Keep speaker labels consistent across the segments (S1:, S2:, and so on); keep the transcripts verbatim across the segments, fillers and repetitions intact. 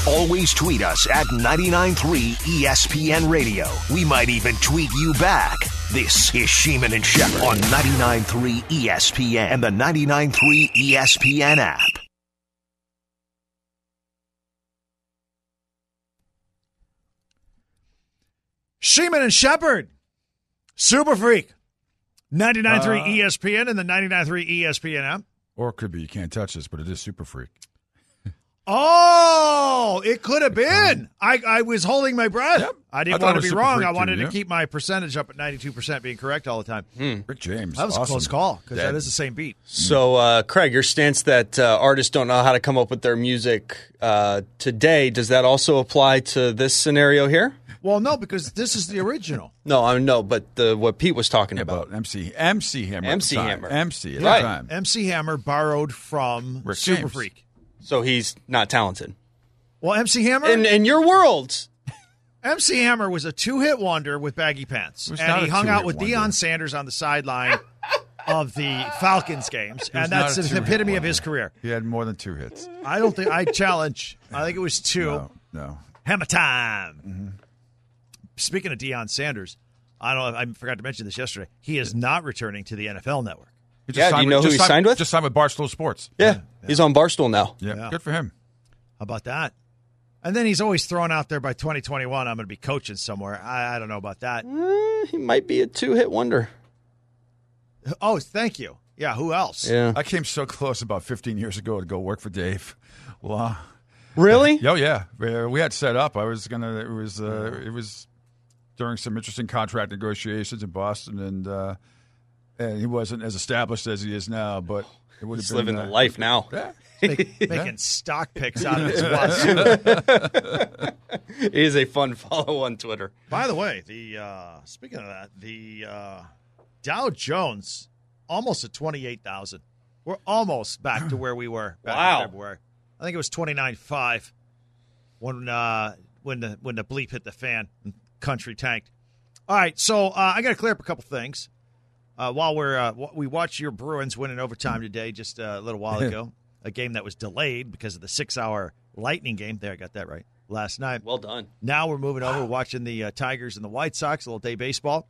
S1: Always tweet us at ninety-nine point three E S P N Radio. We might even tweet you back. This is Sheeman and Shepherd on ninety-nine point three E S P N and the ninety-nine point three E S P N app.
S2: Sheeman and Shepherd, Super Freak, ninety-nine point three uh, E S P N and the ninety-nine point three E S P N app.
S3: Or it could be you can't touch this, but it is Super Freak.
S2: Oh, it could have been. I, I was holding my breath. Yep. I didn't I want to be wrong. I wanted too, to yeah. keep my percentage up at ninety-two percent being correct all the time.
S3: Hmm. Rick James.
S2: That was
S3: awesome.
S2: a close call because that is the same beat.
S4: So, uh, Craig, your stance that uh, artists don't know how to come up with their music uh, today, does that also apply to this scenario here?
S2: Well, no, because this is the original.
S4: No, I know, but the, what Pete was talking
S3: yeah,
S4: about.
S3: about. M C M C Hammer.
S4: M C Hammer.
S3: M C at
S4: right.
S3: the time.
S2: M C Hammer borrowed from
S3: Rick
S2: Super
S3: James.
S2: Freak.
S4: So he's not talented.
S2: Well, M C Hammer?
S4: In, in your world.
S2: M C Hammer was a two-hit wonder with baggy pants. And he hung out with wonder. Deion Sanders on the sideline of the Falcons games. And that's the epitome of his career.
S3: He had more than two hits.
S2: I don't think – I challenge. I think it was two.
S3: No, no.
S2: Hammer time. Mm-hmm. Speaking of Deion Sanders, I don't know, I forgot to mention this yesterday. He is not returning to the N F L Network.
S4: Yeah, do you know who he signed with?
S3: Just signed with Barstool Sports.
S4: Yeah, yeah. He's on Barstool now.
S3: Yeah.
S2: yeah,
S3: good for him.
S2: How about that? And then he's always thrown out there by twenty twenty-one, I'm going to be coaching somewhere. I, I don't know about that.
S4: Uh, he might be a two-hit wonder.
S2: Oh, thank you. Yeah, who else?
S4: Yeah,
S3: I came so close about fifteen years ago to go work for Dave. Well,
S4: really?
S3: Oh, yeah. We had set up. I was going to, it was, uh, it was during some interesting contract negotiations in Boston, and uh, and he wasn't as established as he is now, but it would have
S4: He's
S3: been
S4: living
S3: uh,
S4: the life now.
S3: Yeah.
S2: Make, making yeah. stock picks out of his wazoo.
S4: He is a fun follow on Twitter.
S2: By the way, the uh, speaking of that, the uh, Dow Jones almost at twenty-eight thousand. We're almost back to where we were back
S4: wow.
S2: in February. I think it was twenty-nine five when uh, when the when the bleep hit the fan and country tanked. All right, so uh, I got to clear up a couple things. Uh, while we're uh, we watched your Bruins win in overtime today, just uh, a little while ago, a game that was delayed because of the six-hour Lightning game. There, I got that right. Last night.
S4: Well done.
S2: Now we're moving over, watching the uh, Tigers and the White Sox, a little day baseball.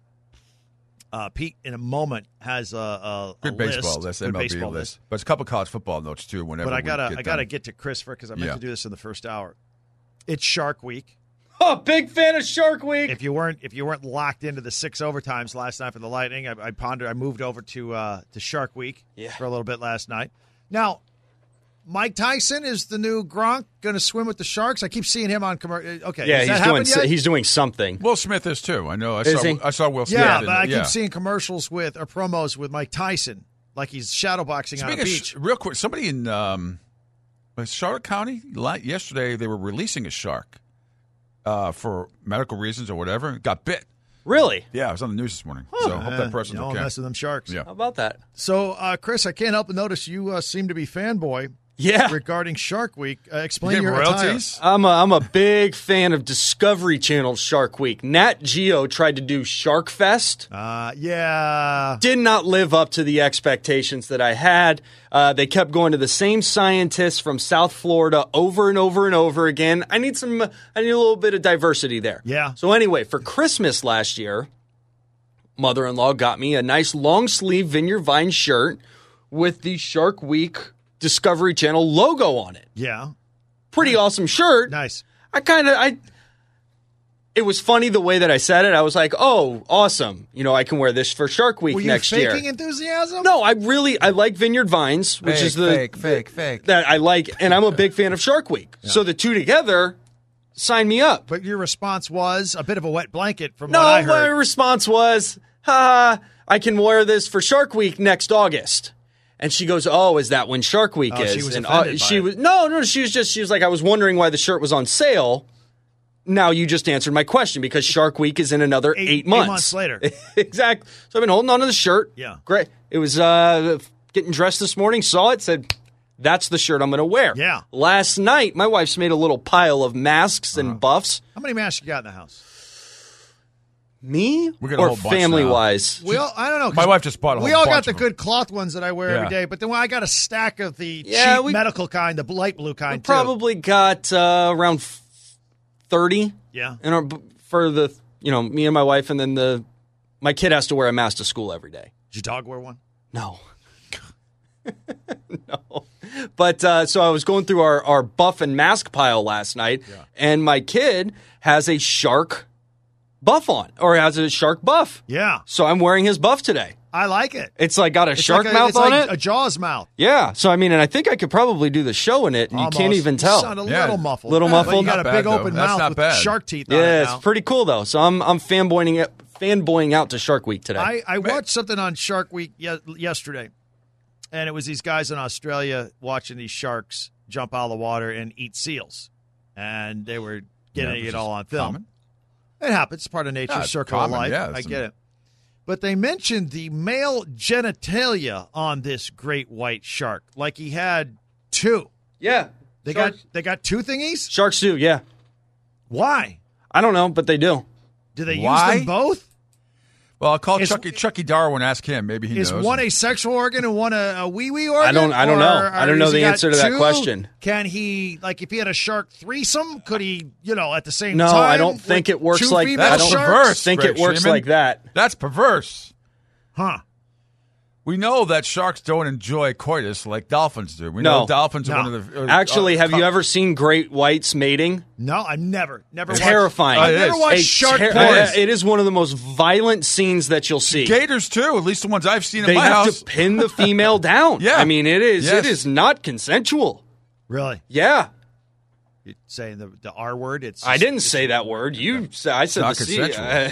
S2: Uh, Pete, in a moment, has a, a,
S3: good
S2: a
S3: baseball
S2: list.
S3: list,
S2: good
S3: M L B
S2: baseball
S3: list.
S2: list.
S3: But it's a couple of college football notes too. Whenever,
S2: but I gotta,
S3: we get
S2: I gotta
S3: done.
S2: get to Christopher because I meant
S3: yeah.
S2: to do this in the first hour. It's Shark Week.
S4: Oh, big fan of Shark Week.
S2: If you weren't, if you weren't locked into the six overtimes last night for the Lightning, I, I pondered. I moved over to uh, to Shark Week
S4: yeah.
S2: for a little bit last night. Now, Mike Tyson is the new Gronk going to swim with the Sharks. I keep seeing him on commercial. Okay,
S4: yeah,
S2: has
S4: he's doing
S2: yet?
S4: he's doing something.
S3: Will Smith is too. I know. I
S4: is
S3: saw.
S4: He?
S3: I saw Will Smith.
S2: Yeah,
S3: in,
S2: but I
S3: yeah.
S2: keep seeing commercials with or promos with Mike Tyson, like he's shadowboxing
S3: Speaking
S2: on a
S3: of
S2: beach.
S3: Sh- real quick, somebody in um, Charlotte County yesterday they were releasing a shark uh, for medical reasons or whatever. Got bit.
S4: Really?
S3: Yeah, it was on the news this morning. Huh. So I hope that person's
S2: you know,
S3: okay.
S2: mess with them sharks.
S3: Yeah.
S4: How about that?
S2: So, uh, Chris, I can't help but notice you uh, seem to be fanboy.
S4: Yeah.
S2: Regarding Shark Week, uh, explain
S3: you
S2: your
S3: royalties.
S2: attire.
S4: I'm a, I'm a big fan of Discovery Channel's Shark Week. Nat Geo tried to do Shark Fest.
S2: Uh, yeah.
S4: Did not live up to the expectations that I had. Uh, they kept going to the same scientists from South Florida over and over and over again. I need some. I need a little bit of diversity there.
S2: Yeah.
S4: So anyway, for Christmas last year, mother-in-law got me a nice long sleeve Vineyard Vine shirt with the Shark Week Discovery Channel logo on it.
S2: Yeah.
S4: Pretty awesome shirt.
S2: Nice.
S4: I kind of, I, it was funny the way that I said it. I was like, oh, awesome. You know, I can wear this for Shark Week
S2: Were you
S4: next year.
S2: faking enthusiasm?
S4: No, I really, I like Vineyard Vines, which
S3: fake,
S4: is the,
S3: fake, fake, fake.
S4: that I like, and I'm a big fan of Shark Week. Yeah. So the two together, sign me up.
S2: But your response was a bit of a wet blanket from
S4: no,
S2: what I heard.
S4: my response was, ha, I can wear this for Shark Week next August. And she goes, "Oh, is that when Shark Week
S2: oh,
S4: is?"
S2: She was
S4: and
S2: offended
S4: uh,
S2: by
S4: she
S2: it.
S4: was no, no. She was just she was like, "I was wondering why the shirt was on sale." Now you just answered my question because Shark Week is in another eight,
S2: eight
S4: months.
S2: Eight months later,
S4: exactly. So I've been holding on to the shirt.
S2: Yeah,
S4: great. It was uh, getting dressed this morning. Saw it, said, "That's the shirt I'm going to wear."
S2: Yeah.
S4: Last night, my wife's made a little pile of masks and
S2: uh-huh.
S4: buffs.
S2: How many masks you got in the house?
S4: Me
S3: We got a
S4: or
S3: whole bunch
S4: family
S3: now.
S4: wise?
S2: We all, I don't know. 'cause
S3: My wife just bought a whole
S2: We all got
S3: bunch
S2: the
S3: of them.
S2: good cloth ones that I wear
S3: Yeah.
S2: every day, but then I got a stack of the
S4: Yeah,
S2: cheap
S4: we-
S2: medical kind, the light blue kind,
S4: We
S2: too.
S4: probably got uh, around thirty.
S2: Yeah.
S4: In our, for the you know me and my wife, and then the my kid has to wear a mask to school every day.
S2: Did your dog wear one?
S4: No. No. But uh, so I was going through our, our buff and mask pile last night, and my kid has a shark buff on, or has a shark buff.
S2: Yeah.
S4: So I'm wearing his buff today.
S2: I like it.
S4: It's like got a
S2: It's
S4: shark
S2: like a,
S4: mouth
S2: it's
S4: on
S2: like
S4: it.
S2: a Jaws mouth.
S4: Yeah. So I mean, and I think I could probably do the show in it, and
S2: Almost.
S4: you can't even
S2: You
S4: tell.
S2: sound a
S3: Yeah.
S2: little muffled.
S4: Little
S2: But
S4: muffled?
S2: you got
S3: Not
S2: a
S3: bad,
S2: big
S3: though.
S2: open
S3: That's
S2: mouth
S3: not
S2: with
S3: bad.
S2: shark teeth on it
S4: Yeah,
S2: now.
S4: it's pretty cool though. So I'm I'm fanboying it, fanboying out to Shark Week today.
S2: I, I watched something on Shark Week ye- yesterday, and it was these guys in Australia watching these sharks jump out of the water and eat seals, and they were getting
S3: Yeah,
S2: it
S3: which
S2: all
S3: is
S2: on film.
S3: common.
S2: It happens, part of nature's
S3: Yeah, it's
S2: circle
S3: common,
S2: of life.
S3: yeah,
S2: I
S3: it's
S2: get
S3: a-
S2: it. But they mentioned the male genitalia on this great white shark, like he had two.
S4: yeah.
S2: They
S4: Sharks,
S2: got they got two thingies.
S4: sharks do. Yeah.
S2: Why?
S4: I don't know, but they do.
S2: Do they
S3: Why?
S2: use them both?
S3: Well, I'll call
S2: Is-
S3: Chucky, Chucky Darwin, ask him. Maybe he
S2: Is
S3: knows.
S2: one a sexual organ and one a, a wee wee organ?
S4: I don't- I don't
S2: Or-
S4: know. I
S2: or
S4: don't know
S2: has he
S4: the
S2: got
S4: answer to that
S2: two?
S4: question.
S2: Can he, like, if he had a shark threesome, could he, you know, at the same
S4: No,
S2: time?
S4: I don't think
S2: with
S4: it works
S2: two
S4: like
S2: female
S4: that. I
S3: That's
S4: don't
S2: sharks?
S3: perverse.
S4: think
S3: Greg
S4: it works
S3: Sheeman.
S4: like that.
S3: That's perverse.
S2: Huh?
S3: We know that sharks don't enjoy coitus like dolphins do. We
S4: No.
S3: know dolphins
S2: No.
S3: are one of the. uh,
S4: Actually,
S3: uh,
S4: have you
S3: co-
S4: ever seen great whites mating?
S2: No, I've never, never watched.
S4: Terrifying.
S2: I've
S3: Oh, it
S2: never
S3: is.
S2: watched
S4: A
S2: shark
S4: ter-
S2: porn.
S4: uh, It is one of the most violent scenes that you'll see.
S3: Gators too? At least the ones I've seen in
S4: They
S3: my
S4: have
S3: house.
S4: to pin the female down.
S3: Yeah.
S4: I mean, it is
S3: Yes.
S4: it is not consensual.
S2: Really?
S4: Yeah.
S2: You're saying the, the R word? It's
S4: I
S2: just-
S4: didn't say that word. You said I said
S3: not
S4: the C.
S3: consensual.
S4: Uh,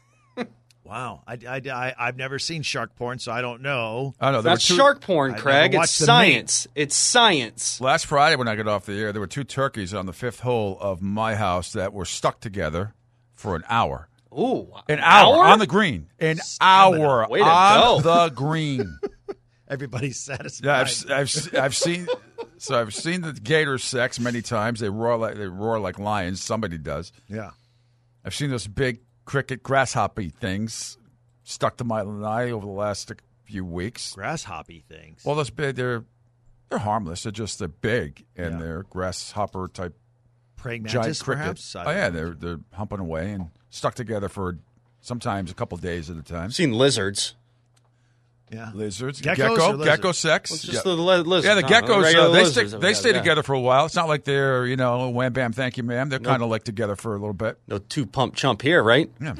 S2: Wow. I, I, I, I've never seen shark porn, so I don't know.
S3: I know. There were
S4: that's
S3: two,
S4: shark porn,
S2: I never
S4: Craig. It's
S2: watched the
S4: science. It's science.
S3: Last Friday when I got off the air, there were two turkeys on the fifth hole of my house that were stuck together for an hour.
S4: Ooh,
S3: An hour, on the green. An hour
S4: Way to
S3: on
S4: go.
S3: the green.
S2: Everybody's satisfied.
S3: Yeah, I've, I've, I've seen. So I've seen the gator sex many times. They roar like they roar like lions. Somebody does.
S2: yeah.
S3: I've seen those big cricket grasshopper things stuck to my eye over the last few weeks.
S2: Grasshoppy things.
S3: Well, those big, they're they're harmless. They're just they're big and
S2: Yeah.
S3: they're grasshopper type
S2: Praying
S3: giant
S2: mantis,
S3: cricket.
S2: perhaps? I
S3: Oh
S2: don't
S3: yeah,
S2: know.
S3: they're they're humping away and stuck together for sometimes a couple days at a time.
S4: I've seen lizards.
S2: Yeah.
S3: Lizards,
S2: Geckos
S3: gecko,
S2: or lizards?
S3: gecko sex.
S4: It's
S3: Yeah.
S4: just the li- lizards.
S3: Yeah, the
S4: no,
S3: geckos,
S4: regular
S3: uh, they
S4: lizards
S3: stay,
S4: that
S3: they
S4: we
S3: stay
S4: got, yeah.
S3: together for a while. It's not like they're, you know, wham, bam, thank you, ma'am. They're kind of like together for a little bit.
S4: No two pump chump here, right?
S3: Yeah.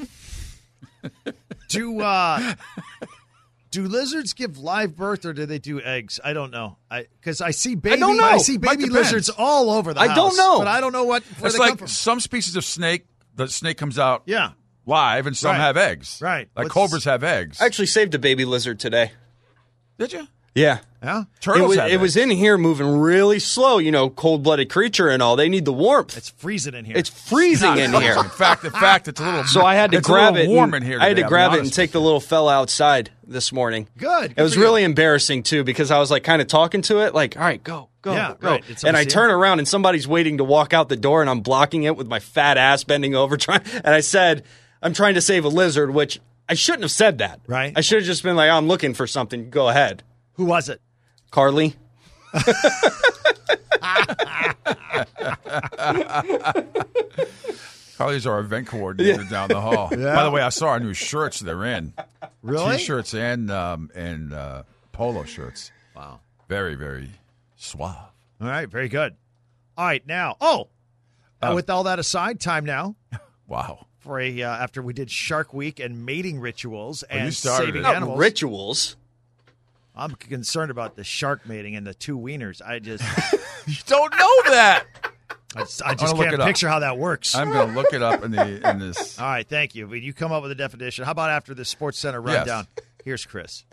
S2: Do uh, do lizards give live birth or do they do eggs? I don't know. I because I see baby.
S4: don't know.
S2: I see
S3: Might
S2: baby
S3: depends.
S2: lizards all over the
S4: I
S2: house.
S4: don't know.
S2: but I don't know what where
S3: It's
S2: they come
S3: like
S2: from.
S3: some species of snake, the snake comes out
S2: Yeah.
S3: live, and some
S2: Right.
S3: have eggs.
S2: Right.
S3: Like
S2: What's-
S3: cobras have eggs.
S4: I actually saved a baby lizard today.
S3: Did you?
S4: Yeah.
S2: Yeah.
S3: Turtles
S4: it was,
S3: have
S4: it was
S3: eggs.
S4: in here moving really slow, you know, cold-blooded creature and all. They need the warmth.
S2: It's freezing in here.
S4: It's freezing in here.
S3: In fact, in fact, it's a little.
S4: So I had to
S3: it's
S4: grab
S3: a
S4: it.
S3: little warm
S4: and-
S3: in here.
S4: I had
S3: today,
S4: to
S3: I'll be
S4: grab it and
S3: honest
S4: take
S3: with
S4: the little fella outside this morning.
S2: good.
S4: It was
S2: Good for you.
S4: really embarrassing too because I was like kind of talking to it, like, "All right, go, go,
S2: Yeah,
S4: go,"
S2: right. It's
S4: and I
S2: overseeing.
S4: turn around and somebody's waiting to walk out the door, and I'm blocking it with my fat ass bending over, trying. And I said, "I'm trying to save a lizard," which I shouldn't have said that.
S2: Right.
S4: I should have just been like, "I'm looking for something. Go ahead,
S2: Who was it?
S4: Carly."
S3: Carly's our event coordinator down the hall.
S2: Yeah.
S3: By the way, I saw our new shirts they're in.
S2: Really?
S3: T-shirts and um, and uh, polo shirts.
S2: Wow.
S3: Very, very suave.
S2: All right. Very good. All right. Now, oh, uh,
S3: Oh.
S2: with all that aside, time now
S3: Wow.
S2: for a uh, after we did Shark Week and mating rituals
S3: you
S2: and
S3: started
S2: saving
S3: it.
S4: Not
S2: animals.
S4: rituals.
S2: I'm concerned about the shark mating and the two wieners. I just,
S3: You don't know that.
S2: I just, I just
S3: gonna look
S2: can't
S3: it up.
S2: picture how that works.
S3: I'm going to look it up in the in this.
S2: All right, thank you. But you come up with a definition. How about after the Sports Center
S3: Yes.
S2: rundown? Here's Chris.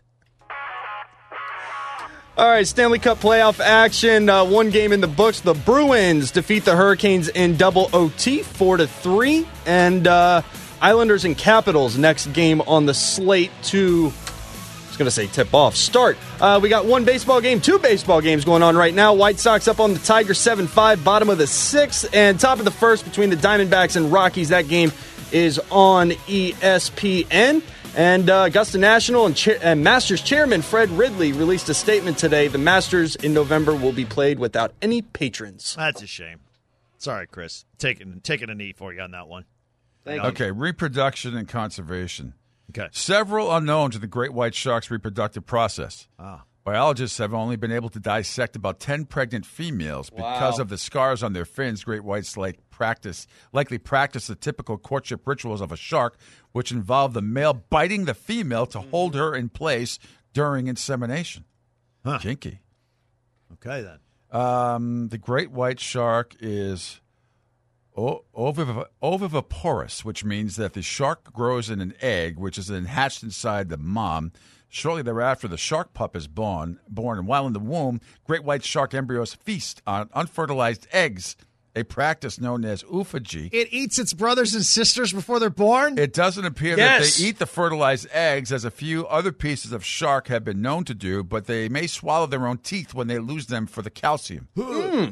S4: All right, Stanley Cup playoff action. Uh, one game in the books. The Bruins defeat the Hurricanes in double O T, four to three, and uh, Islanders and Capitals next game on the slate to. I was going to say tip off. Start. Uh, we got one baseball game, two baseball games going on right now. White Sox up on the Tigers seven five, bottom of the sixth, and top of the first between the Diamondbacks and Rockies. That game is on E S P N. And uh, Augusta National and, cha- and Masters chairman Fred Ridley released a statement today. The Masters in November will be played without any patrons.
S2: That's a shame. Sorry, Chris. Taking taking a knee for you on that one.
S4: Thank
S2: you.
S3: Okay, reproduction and conservation.
S2: Okay.
S3: Several unknowns in the great white shark's reproductive process.
S2: Ah.
S3: Biologists have only been able to dissect about ten pregnant females because
S4: Wow.
S3: of the scars on their fins. Great whites like practice likely practice the typical courtship rituals of a shark, which involve the male biting the female to hold her in place during insemination.
S2: Huh.
S3: Kinky.
S2: Okay, then.
S3: Um, the great white shark is o- oviv- oviviporous, which means that the shark grows in an egg, which is then hatched inside the mom. Shortly thereafter, the shark pup is born, born, and while in the womb, great white shark embryos feast on unfertilized eggs, a practice known as oophagy.
S2: It eats its brothers and sisters before they're born?
S3: It doesn't appear
S4: Yes.
S3: that they eat the fertilized eggs, as a few other pieces of shark have been known to do, but they may swallow their own teeth when they lose them for the calcium.
S4: Mm.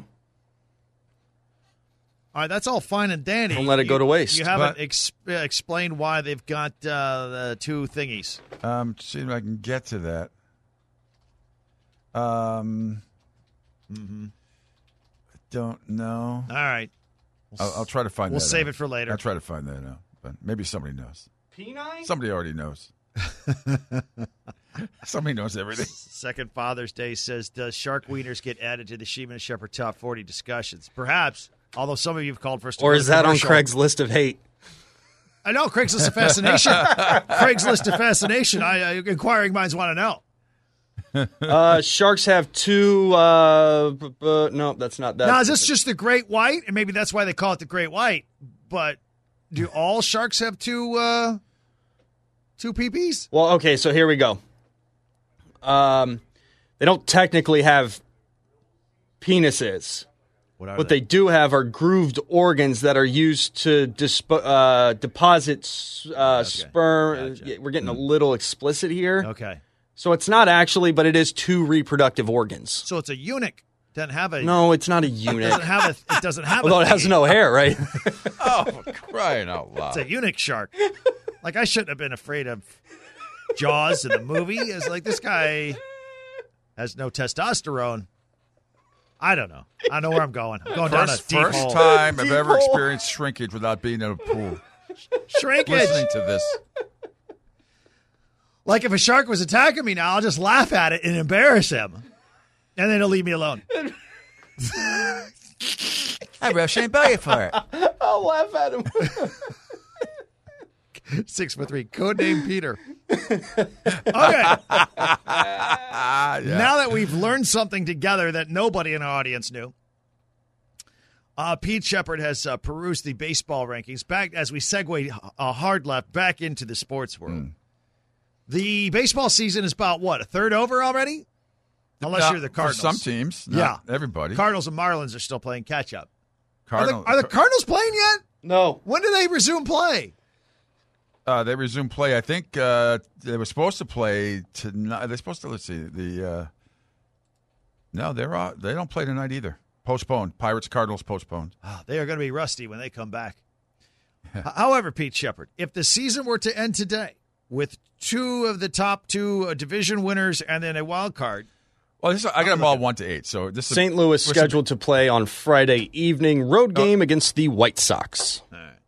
S2: All right, that's all fine and dandy.
S4: Don't let it
S2: You-
S4: go to waste.
S2: You haven't
S3: But-
S2: ex- uh, explained why they've got uh, the two thingies.
S3: Um, see if I can get to that. Um, I don't know.
S2: All right.
S3: I'll, I'll try to find
S2: We'll
S3: that
S2: save
S3: out.
S2: it for later.
S3: I'll try to find that out, but maybe somebody knows.
S4: Penine?
S3: Somebody already knows. Somebody knows everything.
S2: Second Father's Day says, does shark wieners get added to the Sheeman and Shepherd Top forty discussions? Perhaps, although some of you have called for us to
S4: Or
S2: go
S4: is
S2: to
S4: that on
S2: commercial.
S4: Craig's list of hate?
S2: I know, Craigslist of Fascination. Craigslist of Fascination. I, uh, inquiring minds want to know.
S4: Uh, sharks have two. Uh, b- b- no, that's not that.
S2: Now, is this just the great white? And maybe that's why they call it the great white. But do all sharks have two uh, two P Ps?
S4: Well, okay, so here we go. Um, they don't technically have penises.
S2: What are
S4: What they do have are grooved organs that are used to disp- uh, deposit s- uh, sperm.
S2: Gotcha.
S4: Yeah, we're getting a little explicit here.
S2: Okay.
S4: So it's not actually, but it is two reproductive organs.
S2: So it's a eunuch. Doesn't have a.
S4: No, it's not a
S2: Doesn't
S4: unit.
S2: have a. It doesn't have.
S4: Although
S2: a
S4: it has
S2: thingy.
S4: no hair, right?
S3: Oh, crying out loud.
S2: It's a eunuch shark. Like, I shouldn't have been afraid of Jaws in the movie. It's like, this guy has no testosterone. I don't know. I don't know where I'm going. I'm going down a
S3: First,
S2: deep
S3: first
S2: hole.
S3: time I've
S4: Deep
S3: ever
S4: hole.
S3: experienced shrinkage without being in a pool.
S2: Shrinkage.
S3: Listening to this.
S2: Like, if a shark was attacking me now, I'll just laugh at it and embarrass him. And then he'll leave me alone.
S3: I will shame you for it.
S4: I'll laugh at him.
S2: Six foot three. Code name Peter. Okay.
S3: Ah, yeah.
S2: Now that we've learned something together that nobody in our audience knew, uh, Pete Shepard has uh, perused the baseball rankings back as we segue a hard left back into the sports world.
S3: Mm.
S2: The baseball season is about what, a third over already? Unless
S3: Now,
S2: you're the Cardinals.
S3: For some teams, not
S2: Yeah.
S3: everybody.
S2: Cardinals and Marlins are still playing catch up. Are the,
S3: Cardinal-
S2: are the Cardinals playing yet?
S4: No.
S2: When do they resume play?
S3: Uh, they resume play. I think uh, they were supposed to play tonight. They're supposed to. Let's see. The uh, no, they're uh, they don't play tonight either. Postponed. Pirates Cardinals postponed.
S2: Oh, they are going to be rusty when they come back. H- However, Pete Shepard, if the season were to end today with two of the top two uh, division winners and then a wild card,
S3: Well, this, I got them all one to eight. So this
S4: Saint Louis
S3: we're
S4: scheduled to play on Friday evening road game against the White Sox.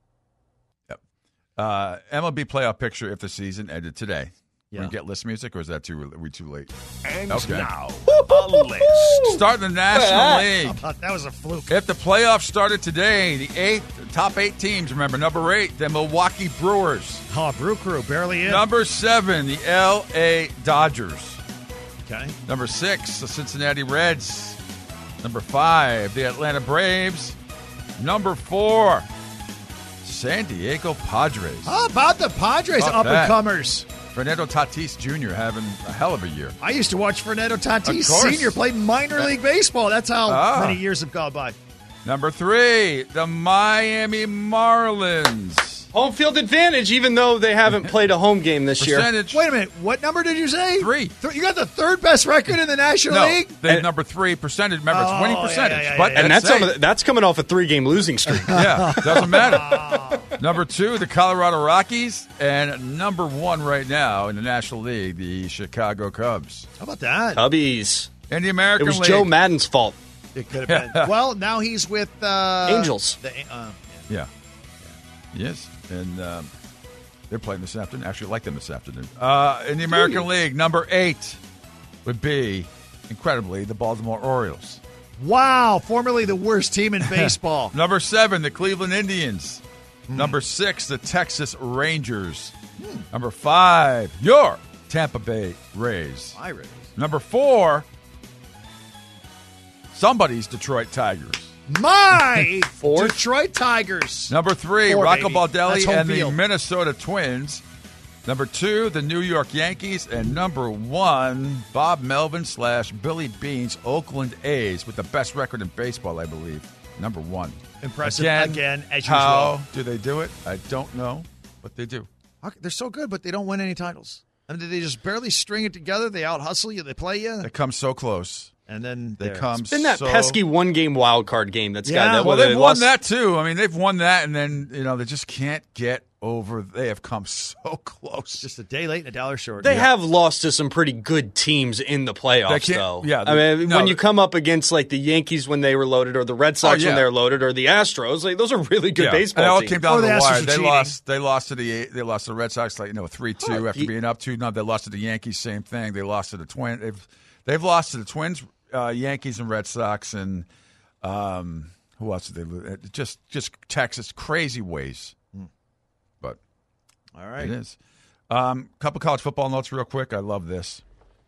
S3: Uh, M L B playoff picture if the season ended today.
S2: Yeah.
S3: We get list music, or is that too? Are we too late?
S1: And
S3: Okay.
S1: now, a list.
S3: Start the National League.
S2: uh, that was a fluke.
S3: If the playoffs started today, the eighth top eight teams. Remember, number eight, the Milwaukee Brewers.
S2: Oh, Brew Crew barely in.
S3: Number seven, the L A Dodgers.
S2: Okay.
S3: Number six, the Cincinnati Reds. Number five, the Atlanta Braves. Number four, San Diego Padres.
S2: How about the Padres
S3: About
S2: up and
S3: that.
S2: comers?
S3: Fernando Tatis Junior having a hell of a year.
S2: I used to watch Fernando Tatis
S3: Of course.
S2: Senior play minor league baseball. That's how
S3: Ah.
S2: many years have gone by.
S3: Number three, the Miami Marlins.
S4: Home field advantage, even though they haven't played a home game this year.
S3: Percentage.
S2: Wait a minute. What number did you say?
S3: Three.
S2: Th- you got the third best record in the National
S3: No,
S2: League?
S3: they
S4: And-
S3: number three percentage. Remember,
S2: Oh,
S3: it's winning
S2: yeah,
S3: percentage.
S2: yeah, yeah,
S3: but
S2: yeah.
S4: And that's
S3: say-
S4: some of the, that's coming off a three game losing streak.
S3: yeah, doesn't matter. Number two, the Colorado Rockies. And number one right now in the National League, the Chicago Cubs.
S2: How about that?
S4: Cubbies.
S3: In the American
S4: It was
S3: League.
S4: Joe Madden's fault.
S2: It could have been. Well, now he's with uh,
S4: Angels.
S2: The, uh,
S3: Yeah. Yes. And um, they're playing this afternoon. Actually, I like them this afternoon. Uh, in the American League, number eight would be, incredibly, the Baltimore Orioles.
S2: wow, formerly the worst team in baseball.
S3: Number seven, the Cleveland Indians. Hmm. Number six, the Texas Rangers. Hmm. Number five, your Tampa Bay Rays.
S2: My Rays.
S3: Number four, somebody's Detroit Tigers.
S2: My
S4: Four?
S2: Detroit Tigers.
S3: Number three,
S2: Four,
S3: Rocco
S2: baby. That's
S3: Baldelli
S2: home
S3: and
S2: field.
S3: the Minnesota Twins. Number two, the New York Yankees. And number one, Bob Melvin slash Billy Bean's Oakland A's with the best record in baseball, I believe. Number one.
S2: Impressive
S3: Again,
S2: again, as
S3: how
S2: usual.
S3: do they do it? I don't know, but they do.
S2: How- They're so good, but they don't win any titles. I mean, they just barely string it together. They out hustle you. They play you,
S3: They come so close.
S2: and then
S3: They
S2: there.
S3: come
S4: It's been that
S3: so
S4: pesky one-game wild card game that's
S2: Yeah,
S4: got that.
S3: Well,
S4: whether
S3: they've
S4: they
S3: won
S4: lost-
S3: that too. I mean, they've won that, and then you know they just can't get over. They have come so close.
S2: Just a day late and a dollar short.
S4: They
S2: Yeah.
S4: have lost to some pretty good teams in the playoffs,
S3: They can't-
S4: though.
S3: yeah,
S4: I
S3: they-
S4: mean,
S3: no,
S4: when you
S3: they-
S4: come up against like the Yankees when they were loaded, or the Red Sox
S3: Oh, yeah.
S4: when they were loaded, or the Astros, like those are really good
S3: Yeah.
S4: baseball
S3: and it all
S4: teams.
S3: came down
S2: Oh,
S3: to
S2: the
S3: the
S2: Astros
S3: wire.
S2: are
S3: They
S2: cheating.
S3: lost. They lost to the they lost to the Red Sox like you know three two
S4: Oh,
S3: after
S4: ye-
S3: being up two. No, they lost to the Yankees. Same thing. They lost to the Twins. They've they've lost to the Twins, uh, Yankees, and Red Sox, and um, who else did they lose? Just just Texas crazy ways. But
S2: All right.
S3: it is. Um, couple college football notes real quick. I love this.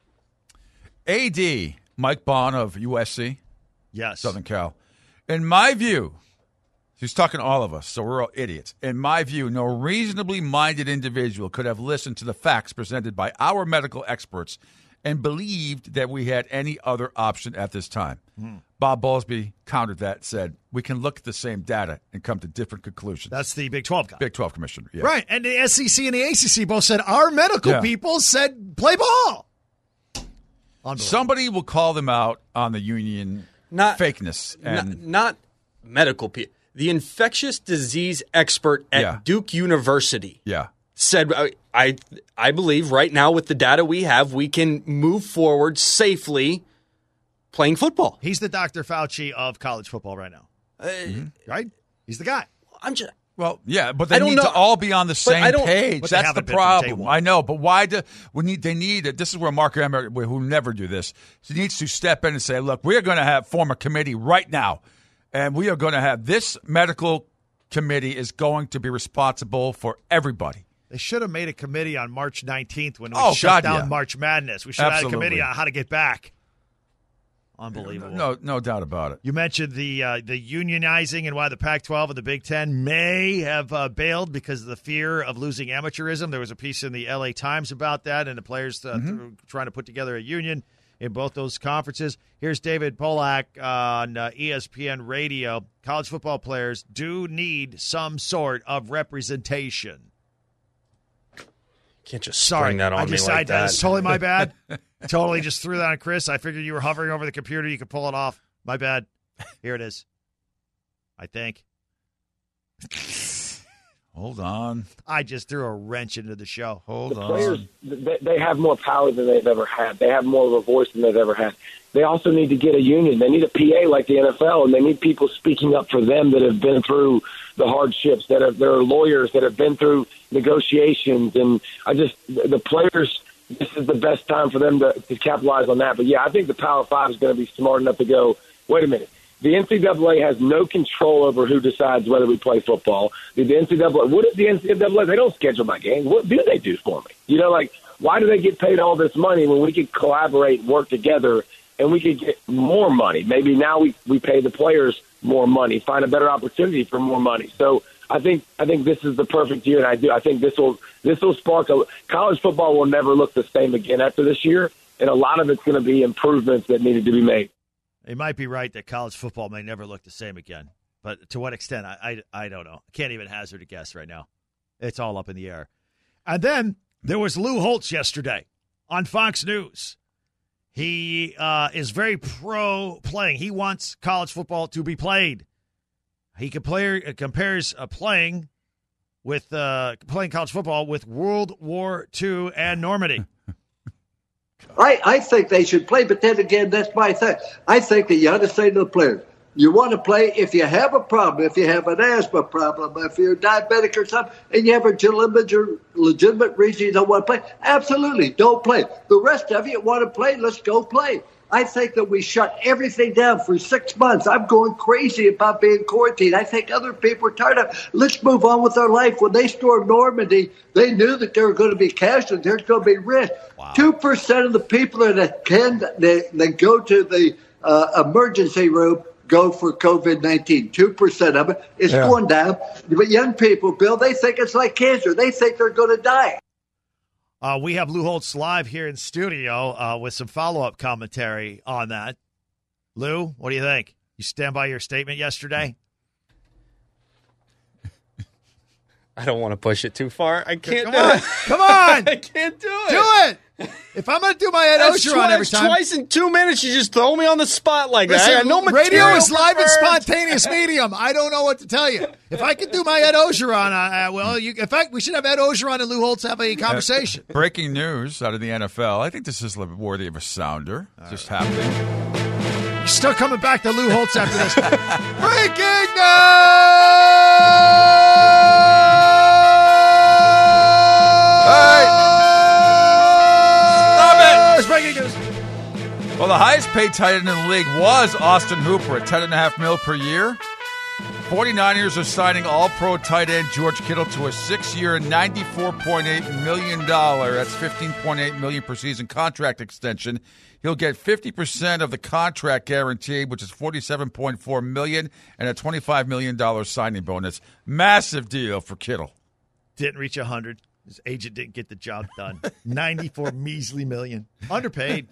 S3: A D Mike Bond of U S C.
S2: Yes.
S3: Southern Cal. In my view, he's talking to all of us, so we're all idiots. In my view, no reasonably minded individual could have listened to the facts presented by our medical experts and believed that we had any other option at this time.
S2: Mm.
S3: Bob Bowlesby countered that, said, we can look at the same data and come to different conclusions.
S2: That's the Big twelve guy.
S3: Big twelve commissioner. Yeah.
S2: Right. And the S E C and the A C C both said our medical
S3: Yeah.
S2: people said play ball. Unbelievable.
S3: Somebody will call them out on the union
S4: Not-
S3: fakeness.
S4: Not,
S3: And
S4: not medical people. The infectious disease expert at
S3: Yeah.
S4: Duke University
S3: yeah.
S4: said, I, I I believe right now with the data we have, we can move forward safely playing football.
S2: He's the Doctor Fauci of college football right now.
S4: Uh,
S2: Right? He's the guy.
S4: I'm just.
S3: Well, yeah, but they
S4: I don't
S3: need
S4: know-
S3: to all be on the same
S4: I don't-
S3: page.
S2: But they
S3: That's the
S2: haven't been from day
S3: problem.
S2: one.
S3: I know, but why do we need? They need it. This is where Mark Emmert, who never do this, he needs to step in and say, "Look, we are going to have form a committee right now, and we are going to have this medical committee is going to be responsible for everybody."
S2: They should have made a committee on March nineteenth when we
S3: Oh,
S2: shut
S3: God,
S2: down
S3: yeah.
S2: March Madness. We should have had a
S3: Absolutely.
S2: committee on how to get back. Unbelievable.
S3: No, no doubt about it.
S2: You mentioned the uh, the unionizing and why the Pac twelve and the Big Ten may have uh, bailed because of the fear of losing amateurism. There was a piece in the L A Times about that, and the players uh,
S3: Mm-hmm.
S2: th- trying to put together a union in both those conferences. Here's David Polak on uh, E S P N Radio. College football players do need some sort of representation.
S4: Can't just
S2: Sorry,
S4: spring that on
S2: I
S4: me
S2: decided
S4: like
S2: that.
S4: that.
S2: It's totally my bad. Totally just threw that on Chris. I figured you were hovering over the computer. You could pull it off. My bad. Here it is. I think.
S3: Hold on,
S2: I just threw a wrench into the show.
S3: hold
S5: the
S3: on.
S5: players, they, they have more power than they've ever had. They have more of a voice than they've ever had. They also need to get a union. They need a P A like the N F L, and they need people speaking up for them that have been through the hardships, that have, there are lawyers that have been through negotiations. And I just, the players, this is the best time for them to, to capitalize on that. But, yeah, I think the Power Five is going to be smart enough to go, wait a minute. The N C double A has no control over who decides whether we play football. The N C double A, what if the N C double A, they don't schedule my games. What do they do for me? You know, like, why do they get paid all this money when we could collaborate, work together, and we could get more money? Maybe now we, we pay the players more money, find a better opportunity for more money. So I think I think this is the perfect year, and I do. I think this will this will spark a college football will never look the same again after this year, and a lot of it's going to be improvements that needed to be made.
S2: They might be right that college football may never look the same again. But to what extent, I, I, I don't know. I can't even hazard a guess right now. It's all up in the air. And then there was Lou Holtz yesterday on Fox News. He uh, is very pro playing. He wants college football to be played. He compare, compares uh, playing with uh, playing college football with World War Two and Normandy.
S6: I, I think they should play, but then again, that's my thing. I think that you ought to say to the players, you want to play if you have a problem, if you have an asthma problem, if you're diabetic or something, and you have a legitimate, legitimate reason you don't want to play, absolutely, don't play. The rest of you want to play, let's go play. I think that we shut everything down for six months. I'm going crazy about being quarantined. I think other people are tired of. Let's move on with our life. When they stormed Normandy, they knew that there were going to be casualties. There's going to be risk. Two wow. percent of the people that attend, that, that go to the uh, emergency room, go for COVID nineteen. Two percent of it is yeah. going down. But young people, Bill, they think it's like cancer. They think they're going to die.
S2: Uh, we have Lou Holtz live here in studio uh, with some follow-up commentary on that. Lou, what do you think? You stand by your statement yesterday?
S4: I don't want to push it too far. I can't
S2: Come
S4: do
S2: on.
S4: it.
S2: Come on.
S4: I can't do it.
S2: Do it. If I'm going to do my Ed Ogeron every time.
S4: Twice in two minutes, you just throw me on the spot like
S2: Listen,
S4: that. I got no
S2: radio
S4: material
S2: is live and
S4: prepared.
S2: spontaneous medium. I don't know what to tell you. If I could do my Ed Ogeron, I, I well, you, in fact, we should have Ed Ogeron and Lou Holtz have a conversation.
S3: Uh, breaking news out of the N F L. I think this is worthy of a sounder. All just right. happening.
S2: You're still coming back to Lou Holtz after this. Breaking news!
S3: Hey!
S2: Breaking news.
S3: Well, the highest paid tight end in the league was Austin Hooper at ten point five mil per year. forty-niners are signing all-pro tight end George Kittle to a six-year, ninety-four point eight million dollars, that's fifteen point eight million dollars per season contract extension. He'll get fifty percent of the contract guaranteed, which is forty-seven point four million dollars, and a twenty-five million dollars signing bonus. Massive deal for Kittle.
S2: Didn't reach one hundred. His agent didn't get the job done. ninety-four measly million. Underpaid.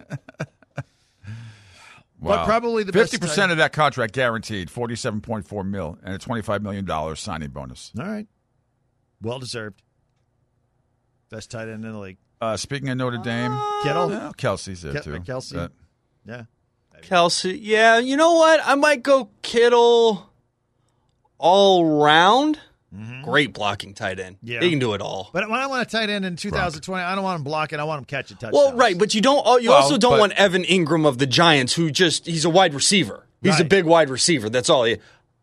S3: Wow.
S2: But probably the
S3: fifty
S2: best
S3: percent of that contract guaranteed, forty-seven point four mil, and a twenty-five million dollars signing bonus.
S2: All right. Well deserved. Best tight end in the league.
S3: Uh, speaking of Notre Dame,
S2: uh, Kittle.
S3: Yeah, Kelsey's there
S2: Ke-
S3: too.
S2: Kelsey.
S3: But,
S2: yeah.
S4: Kelsey. Yeah, you know what? I might go Kittle all round. Mm-hmm. Great blocking tight end. Yeah. He can do it all.
S2: But when I want a tight end in two thousand twenty, I don't want him blocking. I want him catching touchdowns.
S4: Well, right, but you don't. You
S3: well,
S4: also don't
S3: but,
S4: want Evan Ingram of the Giants, who just he's a wide receiver. He's right. a big wide receiver. That's all. He,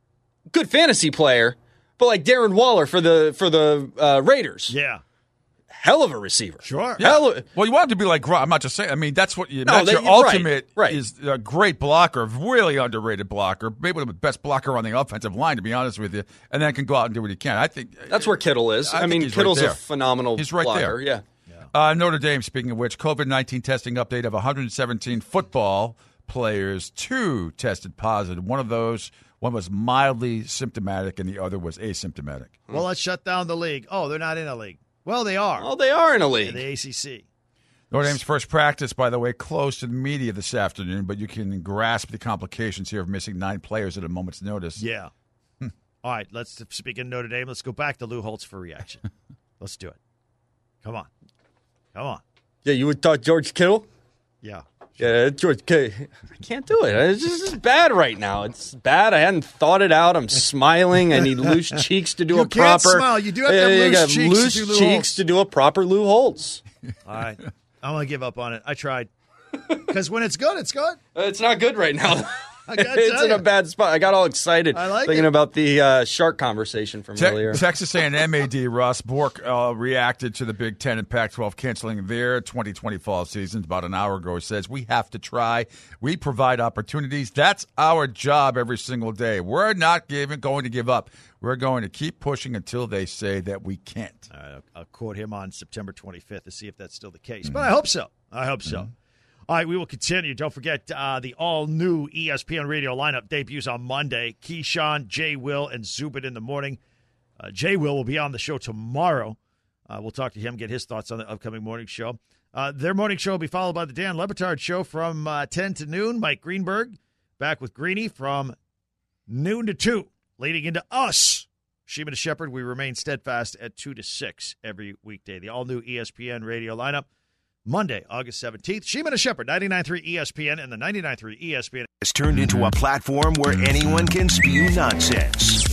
S4: good fantasy player, but like Darren Waller for the for the uh, Raiders.
S2: Yeah.
S4: Hell of a receiver.
S2: Sure.
S3: Yeah.
S4: Hell of,
S3: well, you want him to be like Gronk. I'm not just saying. I mean, that's what you.
S4: No,
S3: that's
S4: that,
S3: your
S4: right,
S3: ultimate.
S4: Right.
S3: Is a great blocker, really underrated blocker, maybe the best blocker on the offensive line, to be honest with you, and then can go out and do what he can. I think
S4: that's where Kittle is. I, I mean, Kittle's
S3: right
S4: a phenomenal.
S3: He's right
S4: blocker.
S3: there.
S4: Yeah.
S3: yeah. Uh, Notre Dame. Speaking of which, COVID nineteen testing update of one hundred seventeen football players. Two tested positive. One of those. One was mildly symptomatic, and the other was asymptomatic.
S2: Well, let's shut down the league. Oh, they're not in a league. Well, they are.
S4: Oh, they are in a league.
S2: In the A C C.
S3: Notre Dame's first practice, by the way, closed to the media this afternoon, but you can grasp the complications here of missing nine players at a moment's notice.
S2: Yeah. Hmm. All right, let's speak of Notre Dame. Let's go back to Lou Holtz for reaction. Let's do it. Come on. Come on.
S4: Yeah, you would thought George Kittle?
S2: Yeah.
S4: Yeah, George Kittle. I can't do it. It's just it's bad right now. It's bad. I hadn't thought it out. I'm smiling. I need loose cheeks to do
S2: you
S4: a proper.
S2: You can't smile. You do have to have
S4: uh,
S2: loose
S4: got
S2: cheeks,
S4: loose
S2: to, do Lou
S4: cheeks
S2: Holtz.
S4: to do a proper Lou Holtz.
S2: All right. I'm going to give up on it. I tried. Because when it's good, it's good.
S4: Uh, it's not good right now.
S2: I gotta
S4: it's
S2: tell
S4: in
S2: you.
S4: a bad spot. I got all excited
S2: I like
S4: thinking
S2: it.
S4: about the uh, shark conversation from
S3: Te-
S4: earlier.
S3: Texas A and M A D Ross Bork uh, reacted to the Big Ten and Pac twelve canceling their twenty twenty fall seasons about an hour ago. He says, we have to try. We provide opportunities. That's our job every single day. We're not giving, going to give up. We're going to keep pushing until they say that we can't.
S2: All right, I'll, I'll quote him on September twenty-fifth to see if that's still the case. Mm-hmm. But I hope so. I hope so. Mm-hmm. All right, we will continue. Don't forget uh, the all-new E S P N radio lineup debuts on Monday. Keyshawn, Jay Will, and Zubin in the morning. Uh, Jay Will will be on the show tomorrow. Uh, we'll talk to him, get his thoughts on the upcoming morning show. Uh, their morning show will be followed by the Dan Le Batard show from uh, ten to noon. Mike Greenberg back with Greeny from noon to two, leading into us. Sheeman and Shepherd, we remain steadfast at two to six every weekday. The all-new E S P N radio lineup. Monday, August seventeenth. Sheeman and Shepherd, ninety-nine point three E S P N and the ninety-nine point three E S P N.
S1: It's turned into a platform where anyone can spew nonsense.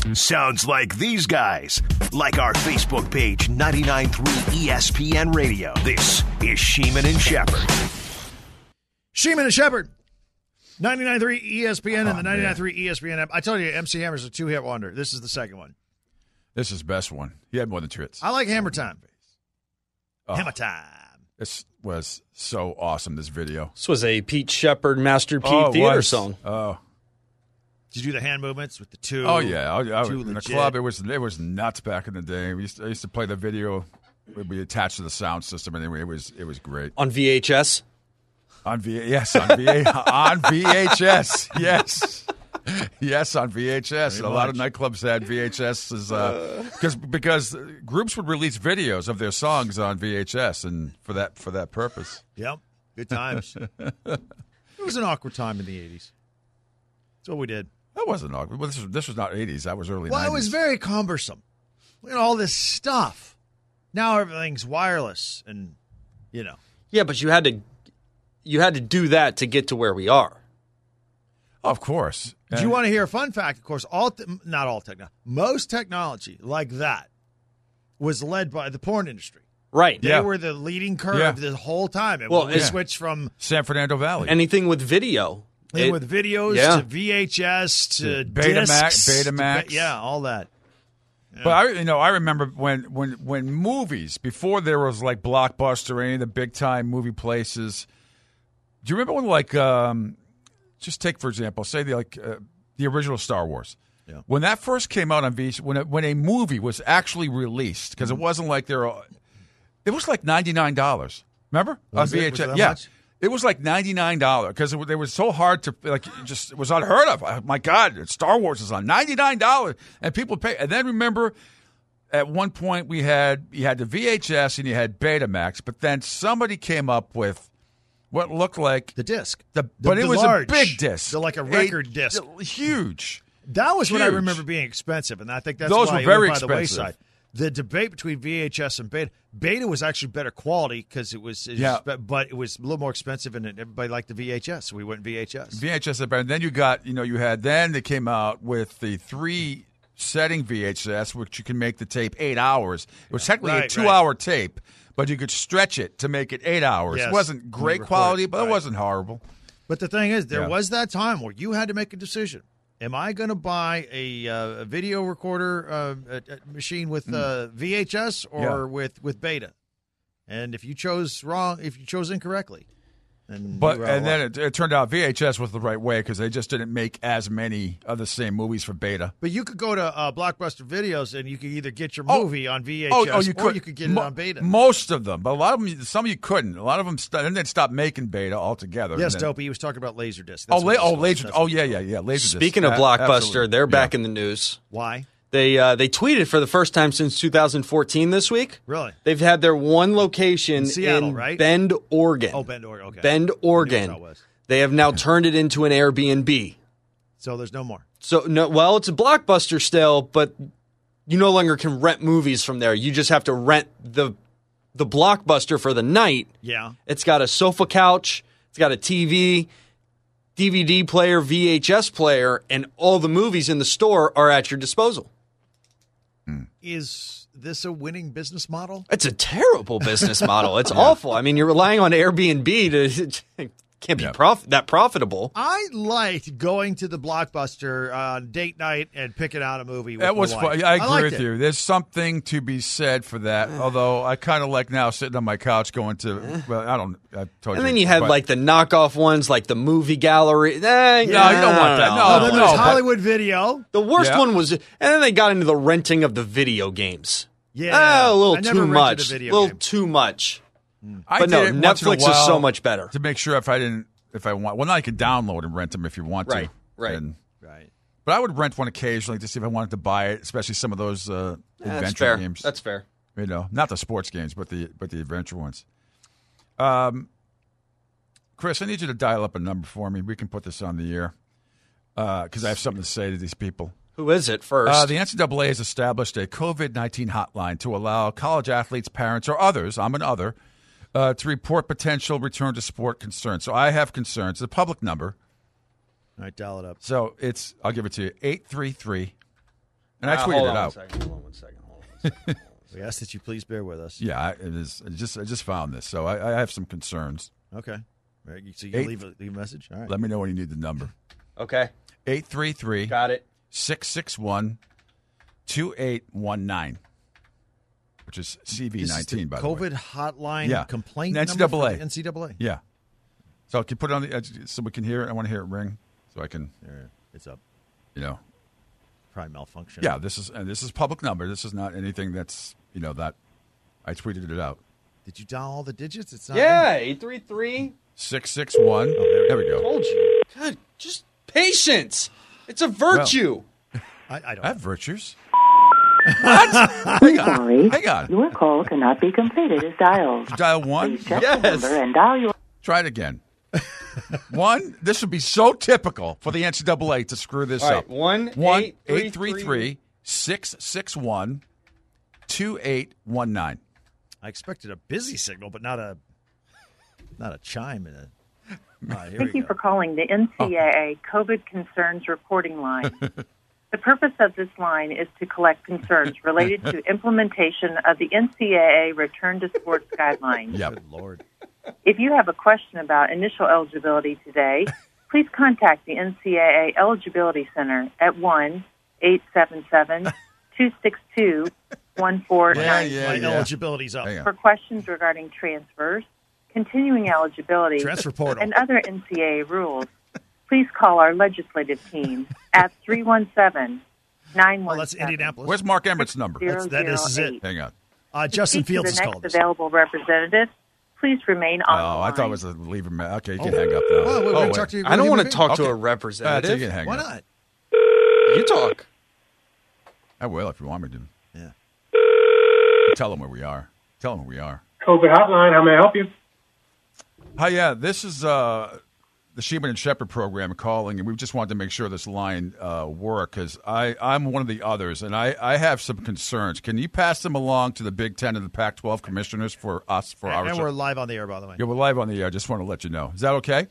S1: sounds like these guys. Like our Facebook page, ninety-nine point three E S P N Radio. This is Sheeman and Shepherd.
S2: Sheeman and Shepherd. ninety-nine point three E S P N
S3: Oh,
S2: and the ninety-nine point
S3: man.
S2: three E S P N app. I told you, M C Hammer's a two-hit wonder. This is the second one.
S3: This is the best one. He had more than two hits.
S2: I like Hammer Time.
S3: Oh,
S2: Hammer Time.
S3: this was so awesome, this video.
S4: This was a Pete Shepard, Master Pete
S3: oh, it
S4: theater
S3: was.
S4: song.
S3: Oh,
S2: Did you do the hand movements with the two?
S3: oh yeah. I, I,
S2: two
S3: in the
S2: legit.
S3: club, it was it was nuts back in the day. We used to, I used to play the video. Would be attached to the sound system, and it, it was it was great.
S4: On V H S?
S3: On V yes, on V on V H S, yes, yes, on V H S.
S2: Very
S3: a lot of
S2: much.
S3: nightclubs had V H S's uh, because because groups would release videos of their songs on V H S, and for that for that purpose.
S2: Yep. Good times. It was an awkward time in the eighties. That's what we did.
S3: That wasn't awkward. Well, this was this was not eighties. That was early.
S2: Well,
S3: nineties.
S2: it was very cumbersome. Look at all this stuff. Now everything's wireless, and you know.
S4: Yeah, but you had to you had to do that to get to where we are.
S3: Of course.
S2: Do you want to hear a fun fact? Of course, all te- not all technology, most technology like that was led by the porn industry.
S4: Right.
S2: They
S3: Yeah.
S2: were the leading curve
S3: Yeah.
S2: the whole time. And
S4: Well,
S2: when we
S4: yeah.
S2: switched from
S3: San Fernando Valley?
S4: Anything with video.
S2: and
S4: It-
S2: with videos
S4: yeah.
S2: to V H S to
S3: Betamax-
S2: discs, to
S3: Betamax.
S2: be- yeah, all that.
S3: But I, you know, I remember when, when, when movies before there was like Blockbuster or any of the big time movie places. Do you remember when like, um, just take for example, say the like uh, the original Star Wars.
S2: Yeah.
S3: When that first came out on V H S, when a, when a movie was actually released, because it wasn't like there, it was like ninety nine dollars. Remember
S2: Was
S3: on
S2: it?
S3: V H S?
S2: Was it that
S3: yeah.
S2: much?
S3: It was like ninety-nine dollars because it, it was so hard to, like, it just it was unheard of. Oh, my God, Star Wars is on ninety-nine dollars, and people pay. And then remember, at one point we had you had the V H S and you had Betamax, but then somebody came up with what looked like
S2: The disc.
S3: the,
S2: The-
S3: but it
S2: the
S3: was
S2: large.
S3: a big disc,
S2: So like a record disc.
S3: huge.
S2: That was what I
S3: Huge.
S2: remember being expensive, and I think that's
S3: Those
S2: why
S3: were
S2: it
S3: very
S2: went by the
S3: expensive.
S2: wayside. The debate between V H S and Beta, Beta was actually better quality because it was, it was
S3: Yeah.
S2: but it was a little more expensive, and everybody liked the V H S, so we went V H S.
S3: V H S, and then you got, you know, you had, then they came out with the three setting V H S, which you can make the tape eight hours. It was technically
S2: Right,
S3: a two hour tape, but you could stretch it to make it eight hours.
S2: Yes.
S3: It wasn't great
S2: Record,
S3: quality, but
S2: right.
S3: it wasn't horrible.
S2: But the thing is, there
S3: Yeah.
S2: was that time where you had to make a decision. Am I going to buy a, uh, a video recorder uh, a, a machine with uh, V H S or
S3: Hmm. Yeah.
S2: with, with Beta? And if you chose wrong, if you chose incorrectly, then
S3: But
S2: you were out of
S3: and then
S2: luck.
S3: it, it turned out V H S was the right way because they just didn't make as many of the same movies for Beta.
S2: But you could go to uh, Blockbuster Videos and you could either get your
S3: Oh.
S2: movie on V H S
S3: Oh, oh, you
S2: or
S3: could.
S2: you could get
S3: Mo-
S2: it on Beta.
S3: Most of them, but a lot of them, some of you couldn't. A lot of them, st- and then stopped making Beta altogether.
S2: yes,
S3: And then-
S2: Dopey. He was talking about Laserdisc. That's
S3: Oh,
S2: what
S3: la-
S2: this
S3: oh,
S2: was.
S3: laser.
S2: That's
S3: Oh,
S2: what-
S3: yeah, yeah, yeah. Laserdisc.
S4: Speaking of
S3: A-
S4: Blockbuster,
S3: absolutely.
S4: they're back
S3: Yeah.
S4: in the news.
S2: Why?
S4: They uh, they tweeted for the first time since two thousand fourteen this week.
S2: Really?
S4: They've had their one location
S2: In Seattle,
S4: in
S2: right?
S4: Bend, Oregon.
S2: Oh, Bend, Oregon. Okay.
S4: Bend,
S2: I knew
S4: Oregon.
S2: it was.
S4: They have now turned it into an Airbnb.
S2: So there's no more.
S4: So no, well, it's a Blockbuster still, but you no longer can rent movies from there. You just have to rent the the Blockbuster for the night.
S2: Yeah.
S4: It's got a sofa couch, it's got a T V, D V D player, V H S player, and all the movies in the store are at your disposal.
S2: Is this a winning business model?
S4: It's a terrible business model. It's awful. I mean, you're relying on Airbnb to can't be
S3: Yeah.
S4: prof- that profitable.
S2: I liked going to the Blockbuster on date night and picking out a movie. With
S3: That was
S2: my
S3: fun.
S2: wife.
S3: I agree
S2: liked
S3: with
S2: it.
S3: you. There's something to be said for that. Although I kind of like now sitting on my couch going to. Well, I don't. I told
S4: And then you had
S3: but-
S4: like the knockoff ones, like the movie gallery. Eh,
S3: No, you don't want that. No,
S2: Oh, then
S3: no,
S2: there's
S3: but-
S2: Hollywood Video.
S4: The worst
S3: Yeah.
S4: one was, and then they got into the renting of the video games.
S2: Yeah,
S4: Ah, a little
S2: I never
S4: too
S2: rented
S4: much.
S2: A
S4: A
S2: video
S4: little
S2: game.
S4: too much.
S3: I
S4: But no,
S3: did it once in a
S4: Netflix is
S3: while
S4: so much better.
S3: to make sure if I didn't, if I want. Well, now you can download and rent them if you want to.
S4: Right, right.
S3: And-
S2: Right.
S3: but I would rent one occasionally to see if I wanted to buy it, especially some of those uh,
S4: Yeah, that's
S3: adventure
S4: fair.
S3: games.
S4: That's fair.
S3: You know, not the sports games, but the but the adventure ones. Um, Chris, I need you to dial up a number for me. We can put this on the air because I have something to say to these people.
S4: Who is it first?
S3: Uh, the N C double A has established a COVID nineteen hotline to allow college athletes, parents, or others, I'm an other, uh, to report potential return to sport concerns. So I have concerns. The public number.
S2: All right, dial it up.
S3: So it's, I'll give it to you, eight three three. And I
S4: Uh,
S3: tweeted
S4: hold
S3: it
S4: on
S3: out.
S4: One second, hold on one second. Hold on one second. Hold on one
S2: We ask that you please bear with us.
S3: Yeah, I, it is. I just I just found this, so I, I have some concerns.
S2: Okay. All right, so you
S3: Eight-
S2: can leave a, leave a message? All right.
S3: Let me know when you need the number.
S4: second. Okay,
S3: eight three three,
S4: got it.
S3: six six one, two eight one nine, which is C V
S2: This is
S3: nineteen,
S2: the
S3: by the way.
S2: COVID hotline
S3: Yeah.
S2: complaint
S3: N C double A.
S2: number for the N C double A.
S3: Yeah. So can you put it on the edge so we can hear it? I want to hear it ring so I can,
S2: There, it's up.
S3: you know.
S2: Probably malfunction.
S3: Yeah, this is and this is public number. This is not anything that's, you know, that I tweeted it out.
S2: Did you dial all the digits? It's not.
S4: Yeah,
S2: ringing.
S4: eight three three.
S3: six six one.
S2: there we
S3: There we go.
S4: Told you. God, just patience. It's a virtue.
S2: I, I don't.
S3: I have virtues.
S7: I'm sorry.
S3: Hang on.
S7: Your call cannot be completed as dialed.
S3: Dial one.
S7: Please check
S4: Yes.
S7: the number and dial your...
S3: Try it again. One. This would be so typical for the N C double A to screw this
S4: All right,
S3: up.
S4: one,
S3: One
S4: eight, three,
S3: eight three three six six one two eight one nine.
S2: I expected a busy signal, but not a not a chime in it. All right, here
S8: Thank
S2: we
S8: you
S2: go.
S8: for calling the N C A A COVID Concerns Reporting Line. The purpose of this line is to collect concerns related to implementation of the N C A A Return to Sports Guidelines.
S3: Yep.
S2: Good Lord.
S8: If you have a question about initial eligibility today, please contact the N C A A Eligibility Center at one eight seven seven two six two one four
S3: Yeah,
S8: nine.
S3: yeah,
S2: My
S3: yeah.
S2: eligibility's up.
S3: Hang on.
S8: For questions regarding transfers, continuing eligibility,
S2: Transfer portal.
S8: and other N C A A rules, please call our legislative team at three one seven, nine
S2: Well,
S8: one
S2: that's
S8: seven.
S2: Indianapolis.
S3: Where's Mark Emmert's number?
S2: That's- that is- this is it.
S3: Hang on.
S2: Uh, Justin
S8: to
S2: Fields
S8: the
S2: has called
S8: next
S2: us.
S8: available representative, please remain on
S3: Oh,
S8: the
S3: I
S8: line.
S3: thought it was a leave him. Okay, you can
S2: Oh.
S3: hang up now.
S2: Well, we're
S3: oh,
S2: gonna
S3: wait.
S2: talk to you.
S4: I don't want to talk
S3: Okay.
S4: to a
S3: Uh,
S4: representative.
S3: so you can hang
S2: Why
S3: up.
S2: not?
S4: You talk.
S3: I will if you want me to.
S2: Yeah.
S3: Tell them where we are. Tell them where we are.
S9: COVID hotline, how may I help you?
S3: Hi, yeah, this is uh, the Sheeman and Shepherd program calling, and we just wanted to make sure this line uh, worked because I'm one of the others, and I, I have some concerns. Can you pass them along to the Big Ten and the Pac twelve commissioners for us, for our
S2: And
S3: show?
S2: we're live on the air, by the way.
S3: Yeah, we're live on the air. I just want to let you know. Is that okay?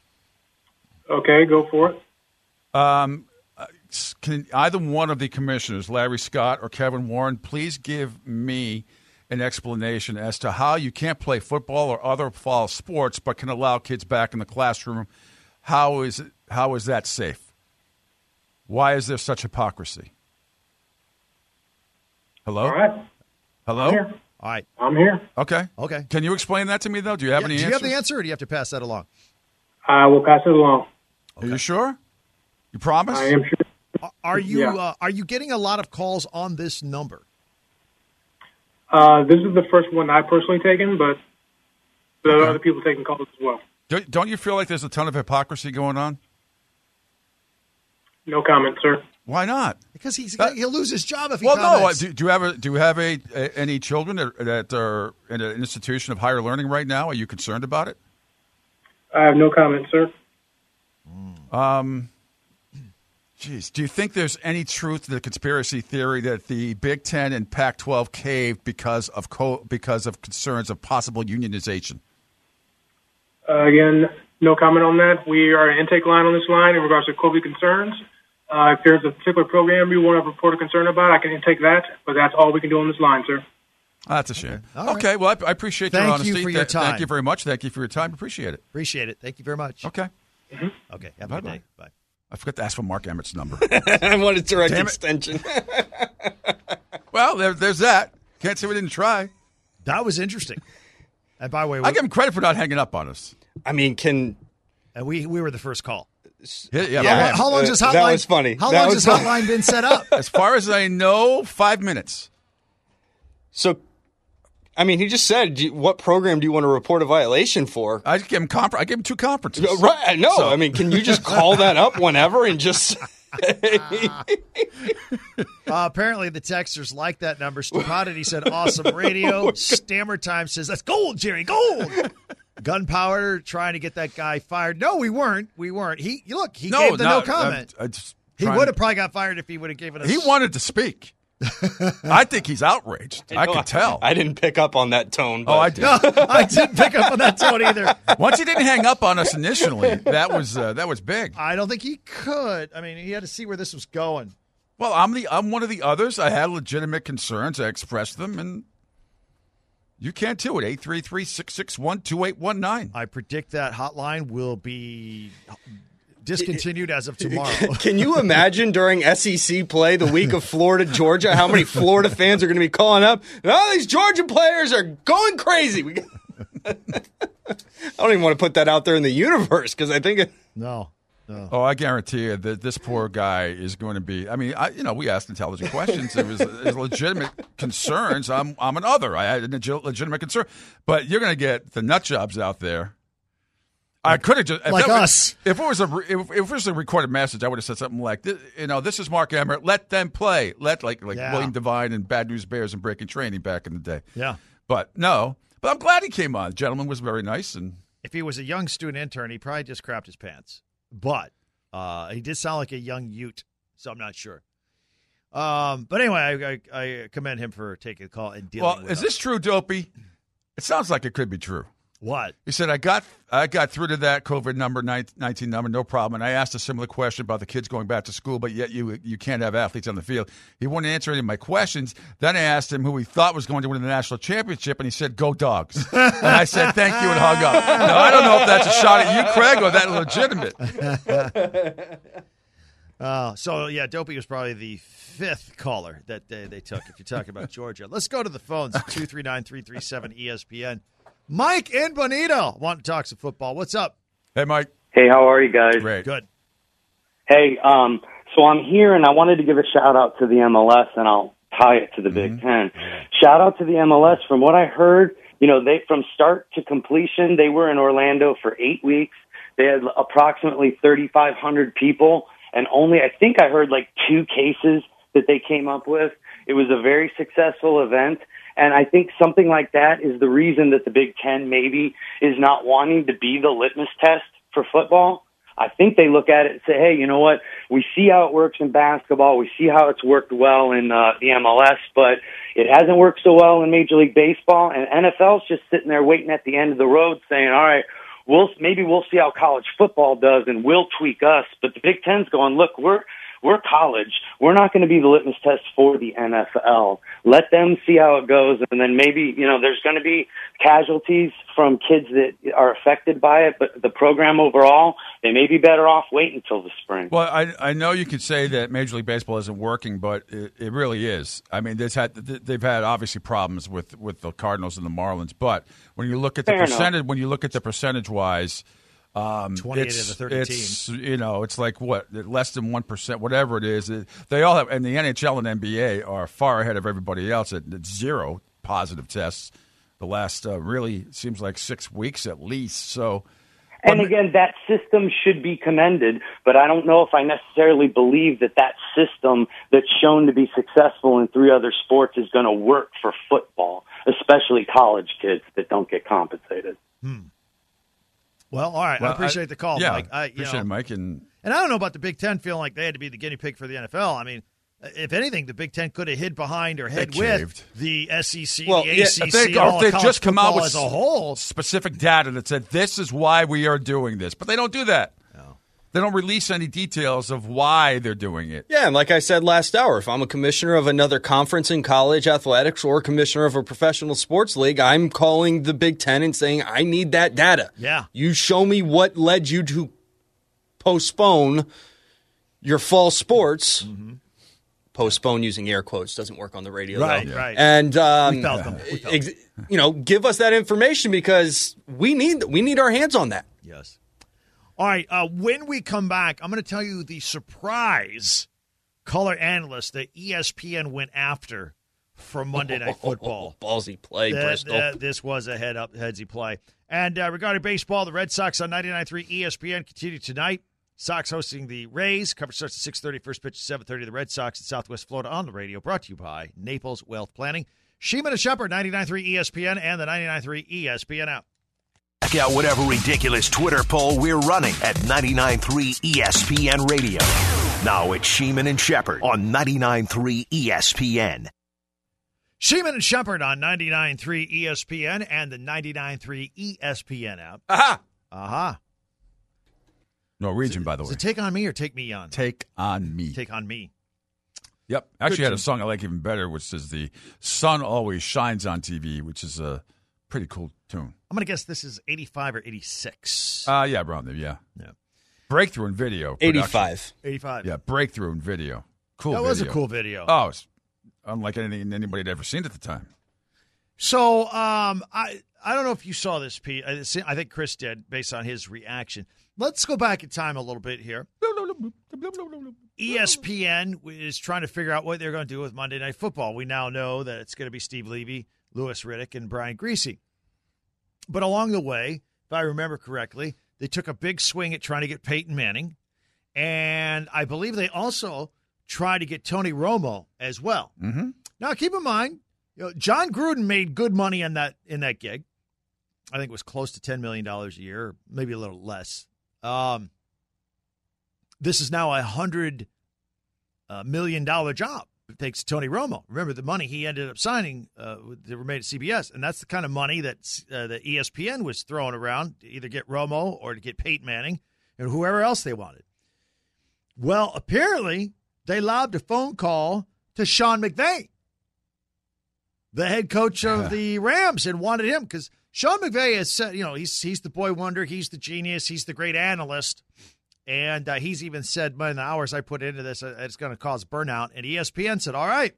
S9: Okay, go for it.
S3: Um, uh, can either one of the commissioners, Larry Scott or Kevin Warren, please give me an explanation as to how you can't play football or other fall sports but can allow kids back in the classroom? How is it, how is that safe? Why is there such hypocrisy? Hello?
S9: All right,
S3: Hello?
S9: I'm here.
S2: All right.
S9: I'm here.
S3: Okay.
S2: Okay.
S3: Can you explain that to me, though? Do you have
S2: Yeah,
S3: any
S2: do you
S3: answers?
S2: have the answer, or do you have to pass that along?
S9: I will pass it along.
S3: Are you sure? You promise?
S9: I am sure.
S2: Are- Are you
S9: Yeah.
S2: uh, are you getting a lot of calls on this number?
S9: Uh, this is the first one I've personally taken, but there are
S3: Okay.
S9: other people taking calls as well.
S3: Don't- Don't you feel like there's a ton of hypocrisy going on?
S9: No comment, sir.
S3: Why not?
S2: Because he's
S3: That-
S2: he'll lose his job if he
S3: Well, no. uh,
S2: comments.
S3: Do, do you have a, do you have a, a any children that, that are in an institution of higher learning right now? Are you concerned about it?
S9: I have no comment, sir.
S3: Um, geez, do you think there's any truth to the conspiracy theory that the Big Ten and Pac twelve caved because of co- because of concerns of possible unionization?
S9: Uh, again, no comment on that. We are an intake line on this line in regards to COVID concerns. Uh, if there's a particular program you want to report a concern about, I can intake that, but that's all we can do on this line, sir.
S3: Oh, that's a shame.
S2: All right.
S3: Okay, well, I, I appreciate
S2: Thank
S3: your
S2: you
S3: honesty.
S2: for your
S3: Th- Thank
S2: time.
S3: you very much. Thank you for your time. Appreciate it.
S2: Appreciate it. Thank you very much.
S3: Okay.
S2: Okay. Have a good
S3: Bye-bye.
S2: day. Bye.
S3: I forgot to ask for Mark Emmert's number.
S4: I want a direct
S3: Damn it.
S4: extension.
S3: Well, there, there's that. Can't say we didn't try.
S2: That was interesting. And by the way,
S3: I
S2: we,
S3: give him credit for not hanging up on us.
S4: I mean, can
S2: and we we were the first call.
S3: Yeah, yeah,
S4: Yeah.
S3: man.
S2: How long
S4: Uh,
S2: has
S4: that
S2: hotline?
S4: was funny.
S2: How
S4: That
S2: long
S4: was
S2: has
S4: funny.
S2: hotline been set up?
S3: As far as I know, five minutes.
S4: so? I mean, he just said, do you- "What program do you want to report a violation for?"
S3: I give him confer- I give him two conferences.
S4: Right? No,
S3: So-
S4: I mean, can you just call that up whenever and just?
S2: Uh, apparently, the texters like that number. Stupidity said, "Awesome radio." Stammer Time says, "That's gold, Jerry, gold." Gunpowder trying to get that guy fired. No, we weren't. We weren't. He look. He gave the no, comment.
S3: I, I just
S2: he
S3: trying
S2: would
S3: to-
S2: have probably got fired if he would have given us.
S3: He wanted to speak. I think he's outraged. I,
S4: know,
S3: can tell.
S4: I didn't pick up on that tone. But
S3: oh, I did.
S2: No, I didn't pick up on that tone either.
S3: Once he didn't hang up on us initially, that was uh, that was big.
S2: I don't think he could. I mean, he had to see where this was going.
S3: Well, I'm the I'm one of the others. I had legitimate concerns. I expressed them, and you can too at eight three three, six six one, two eight one nine.
S2: I predict that hotline will be discontinued as of tomorrow.
S4: Can you imagine during S E C play the week of Florida, Georgia, how many Florida fans are going to be calling up? Oh, these Georgia players are going crazy. We got- I don't even want to put that out there in the universe because I think it.
S2: No. No.
S3: Oh, I guarantee you that this poor guy is going to be. I mean, I, you know, we asked intelligent questions. There was, there was legitimate concerns. I'm, I'm an other. I had a legit- legitimate concern, but you're going to get the nut jobs out there. I could have just if
S2: like
S3: that,
S2: us.
S3: If it was a if, if it was a recorded message, I would have said something like, this, "You know, this is Mark Emmert. Let them play. Let like like
S2: Yeah.
S3: William Devine and Bad News Bears and Breaking Training back in the day."
S2: Yeah.
S3: But no. But I'm glad he came on. The gentleman was very nice, and
S2: If he was a young student intern, he probably just crapped his pants. But uh, he did sound like a young Ute, so I'm not sure. Um, but anyway, I, I, I commend him for taking the call and dealing
S3: well,
S2: with
S3: is
S2: us.
S3: this true, Dopey? It sounds like it could be true.
S2: What?
S3: He said, I got I got through to that COVID number, nineteen number, no problem. And I asked a similar question about the kids going back to school, but yet you you can't have athletes on the field. He wouldn't answer any of my questions. Then I asked him who he thought was going to win the national championship, and he said, go Dogs. And I said, thank you, and hung up. Now, I don't know if that's a shot at you, Craig, or that legitimate.
S2: Uh, so, yeah, Dopey was probably the fifth caller that they, they took, if you're talking about Georgia. Let's go to the phones, two three nine, three three seven, E S P N. Mike in Bonito want to talk some football. What's up?
S3: Hey, Mike.
S10: Hey, how are you guys?
S3: Great.
S2: Good.
S10: Hey, um, so I'm here, and I wanted to give a shout-out to the M L S, and I'll tie it to the
S3: Mm-hmm.
S10: Big Ten. Shout-out to the M L S. From what I heard, you know, they from start to completion, they were in Orlando for eight weeks. They had approximately thirty-five hundred people, and only, I think I heard, like, two cases that they came up with. It was a very successful event. And I think something like that is the reason that the Big Ten maybe is not wanting to be the litmus test for football. I think they look at it and say, hey, you know what? We see how it works in basketball. We see how it's worked well in uh, the M L S, but it hasn't worked so well in Major League Baseball. And N F L's just sitting there waiting at the end of the road saying, all right, we'll, maybe we'll see how college football does and we'll tweak us. But the Big Ten's going, look, we're, We're college. We're not going to be the litmus test for the N F L. Let them see how it goes, and then maybe, you know, there's going to be casualties from kids that are affected by it, but the program overall, they may be better off waiting until the spring.
S3: Well, I I know you could say that Major League Baseball isn't working, but it, it really is. I mean, they've had they've had obviously problems with, with the Cardinals and the Marlins, but when you look at the
S10: Fair
S3: percentage,
S10: enough.
S3: when you look at the percentage wise. Um,
S2: twenty-eight
S3: it's,
S2: of the thirty
S3: it's, you know, it's like what less than one percent, whatever it is. It, they all have, and the N H L and N B A are far ahead of everybody else at, at zero positive tests. The last uh, really seems like six weeks at least. So,
S10: And again, that system should be commended, but I don't know if I necessarily believe that that system that's shown to be successful in three other sports is going to work for football, especially college kids that don't get compensated.
S2: Hmm. Well, all right.
S3: Well,
S2: I appreciate the call,
S3: yeah,
S2: Mike. I you
S3: appreciate
S2: know,
S3: it, Mike. And
S2: and I don't know about the Big Ten feeling like they had to be the guinea pig for the N F L. I mean, if anything, the Big Ten could have hid behind or hid with
S3: caved.
S2: the S E C,
S3: Well,
S2: the
S3: yeah,
S2: A C C,
S3: if they,
S2: and
S3: or
S2: all
S3: if
S2: of
S3: they
S2: college
S3: just come out
S2: football
S3: with
S2: as a whole.
S3: specific data that said this is why we are doing this, but they don't do that.
S2: No.
S3: They don't release any details of why they're doing it.
S4: Yeah, and like I said last hour, if I'm a commissioner of another conference in college athletics or commissioner of a professional sports league, I'm calling the Big Ten and saying, I need that data.
S2: Yeah.
S4: You show me what led you to postpone your fall sports. Mm-hmm. Postpone using air quotes doesn't work on the radio.
S2: Right,
S4: though.
S2: right.
S4: And um,
S2: We felt them. We felt
S4: ex- you know, give us that information because we need we need our hands on that.
S2: Yes. All right. Uh, when we come back, I'm going to tell you the surprise color analyst that E S P N went after for Monday Night Football.
S4: Ballsy play,
S2: That-
S4: Bristol.
S2: that- this was a head up, headsy play. And uh, regarding baseball, the Red Sox on ninety-nine point three E S P N continue tonight. Sox hosting the Rays. Coverage starts at six thirty. First pitch at seven thirty. The Red Sox in Southwest Florida on the radio. Brought to you by Naples Wealth Planning. Sheeman and Shepard, ninety-nine point three E S P N and the ninety-nine point three E S P N app.
S1: Check out whatever ridiculous Twitter poll we're running at ninety-nine point three E S P N Radio. Now it's Sheeman and Shepard on ninety-nine point three E S P N.
S2: Sheeman and Shepard on ninety-nine point three E S P N and the ninety-nine point three E S P N app.
S3: Aha!
S2: Aha.
S3: Norwegian, by the
S2: Is
S3: way.
S2: it take on me or take me on?
S3: Take on me.
S2: Take on me.
S3: Yep. Actually,
S4: Good
S3: had a
S4: tune.
S3: song I like even better, which is "The Sun Always Shines on T V," which is a pretty cool tune.
S2: I'm going to guess this is eighty-five or eighty-six.
S3: Uh, yeah, around there, yeah.
S2: Yeah.
S3: Breakthrough in video. production.
S4: eighty-five.
S2: eighty-five.
S3: Yeah, breakthrough in video. Cool
S2: That
S3: video.
S2: was a cool video.
S3: Oh, it's unlike anything anybody had ever seen at the time.
S2: So um, I I don't know if you saw this, Pete. I, I think Chris did, based on his reaction. Let's go back in time a little bit here. E S P N is trying to figure out what they're going to do with Monday Night Football. We now know that it's going to be Steve Levy, Louis Riddick, and Brian Griese. But along the way, if I remember correctly, they took a big swing at trying to get Peyton Manning. And I believe they also tried to get Tony Romo as well.
S3: Mm-hmm.
S2: Now, keep in mind, you know, John Gruden made good money in that in that gig. I think it was close to ten million dollars a year, maybe a little less. Um, this is now a one hundred million dollars job. It takes Tony Romo. Remember the money he ended up signing uh, that were made at C B S, and that's the kind of money that uh, the E S P N was throwing around to either get Romo or to get Peyton Manning and whoever else they wanted. Well, apparently they lobbed a phone call to Sean McVay, the head coach of the Rams, and wanted him because Sean McVay has said, you know, he's he's the boy wonder, he's the genius, he's the great analyst. And uh, he's even said, man, the hours I put into this, uh, it's going to cause burnout. And E S P N said, all right,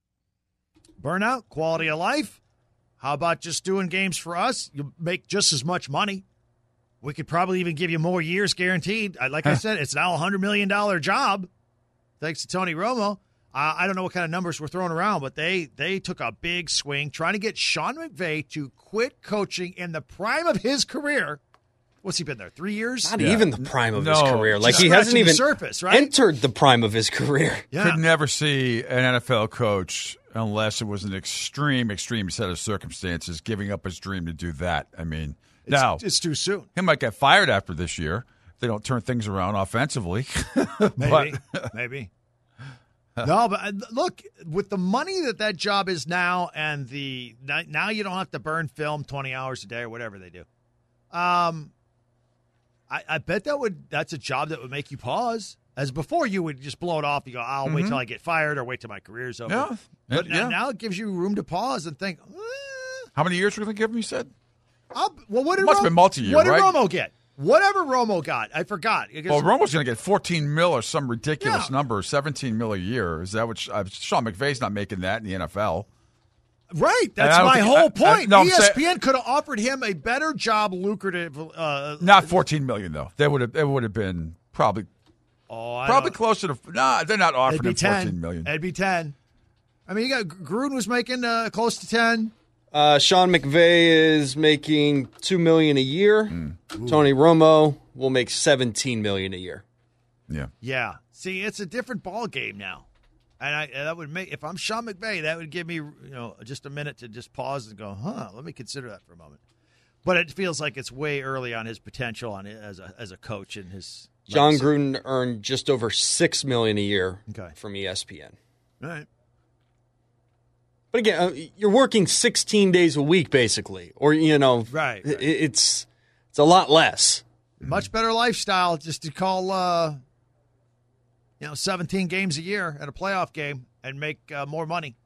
S2: burnout, quality of life. How about just doing games for us? You'll make just as much money. We could probably even give you more years guaranteed. Like I said, it's now a one hundred million dollars job, thanks to Tony Romo. Uh, I don't know what kind of numbers were thrown around, but they, they took a big swing trying to get Sean McVay to quit coaching in the prime of his career. What's he been there? Three years?
S4: Not
S3: Yeah.
S4: even the prime of
S3: No,
S4: his career. Like
S2: just
S4: he hasn't
S2: scratching the
S4: even
S2: surface, right?
S4: entered the prime of his career.
S2: Yeah.
S3: Could never see an N F L coach unless it was an extreme, extreme set of circumstances giving up his dream to do that. I mean,
S2: It's,
S3: now
S2: it's too soon.
S3: he might get fired after this year if they don't turn things around offensively.
S2: Maybe,
S3: But-
S2: maybe. No, but uh, look, with the money that that job is now, and the now you don't have to burn film twenty hours a day or whatever they do. Um, I, I bet that would that's a job that would make you pause. As before, you would just blow it off. You go, I'll wait till I get fired or wait till my career's over.
S3: Yeah.
S2: But
S3: Yeah.
S2: now, now it gives you room to pause and think. Eh,
S3: How many years were they going to give him, you said?
S2: I'll, well, what did
S3: Must have
S2: Ro-
S3: been multi-year,
S2: What did
S3: right?
S2: Romo get? Whatever Romo got, I forgot. I guess-
S3: Well, Romo's going to get fourteen mil or some ridiculous
S2: Yeah.
S3: number, seventeen mil a year. Is that what uh, Sean McVay's not making that in the N F L?
S2: Right, that's
S3: I don't
S2: my
S3: think-
S2: whole
S3: I- I-
S2: point.
S3: no, I'm
S2: E S P N
S3: saying-
S2: could have offered him a better job, lucrative. Uh,
S3: Not fourteen million though. They would have. It would have been probably
S2: oh, I
S3: probably
S2: don't-
S3: closer to. Nah, they're not
S2: It'd
S3: offering
S2: be
S3: him
S2: ten.
S3: fourteen million.
S2: It'd be ten. I mean, you got Gruden was making uh, close to ten.
S4: Uh, Sean McVay is making two million a year.
S3: Hmm.
S4: Tony Romo will make seventeen million a year.
S3: Yeah.
S2: Yeah. See, it's a different ball game now, and I and that would make if I'm Sean McVay, that would give me you know just a minute to just pause and go, huh? Let me consider that for a moment. But it feels like it's way early on his potential on it as a as a coach and his.
S4: John
S2: legacy.
S4: Gruden earned just over six million a year
S2: Okay.
S4: from E S P N.
S2: All right.
S4: But again, uh, you're working sixteen days a week, basically, or you know,
S2: Right,
S4: i-
S2: right.
S4: It's it's a lot less.
S2: Much better lifestyle just to call, uh, you know, seventeen games a year at a playoff game and make uh, more money.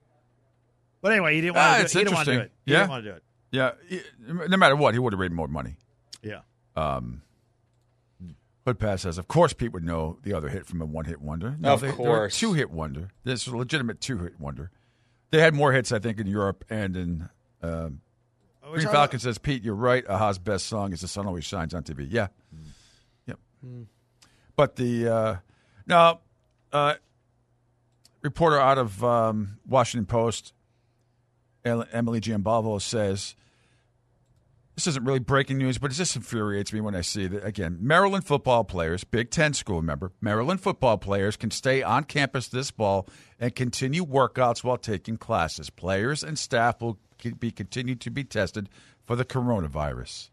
S2: But anyway, he didn't want
S3: Ah,
S2: to do
S3: it's
S2: it. He didn't want to do
S3: interesting.
S2: it. He
S3: Yeah.
S2: didn't want to do it.
S3: Yeah. he- No matter what, he would have made more money.
S2: Yeah.
S3: Um, Hood Pass says, of course, Pete would know the other hit from a one-hit wonder. No,
S4: Of
S3: they, they're a
S4: course.
S3: two-hit wonder. This is a legitimate two-hit wonder. They had more hits, I think, in Europe and in. Um,
S2: We're
S3: Green
S2: talking
S3: Falcon says, Pete, you're right. Aha's best song is "The Sun Always Shines on T V." Yeah, yep. But the uh, now uh, reporter out of um, Washington Post, El- Emily Giambalvo says, this isn't really breaking news, but it just infuriates me when I see that, again, Maryland football players, Big Ten school member, Maryland football players can stay on campus this fall and continue workouts while taking classes. Players and staff will be continued to be tested for the coronavirus.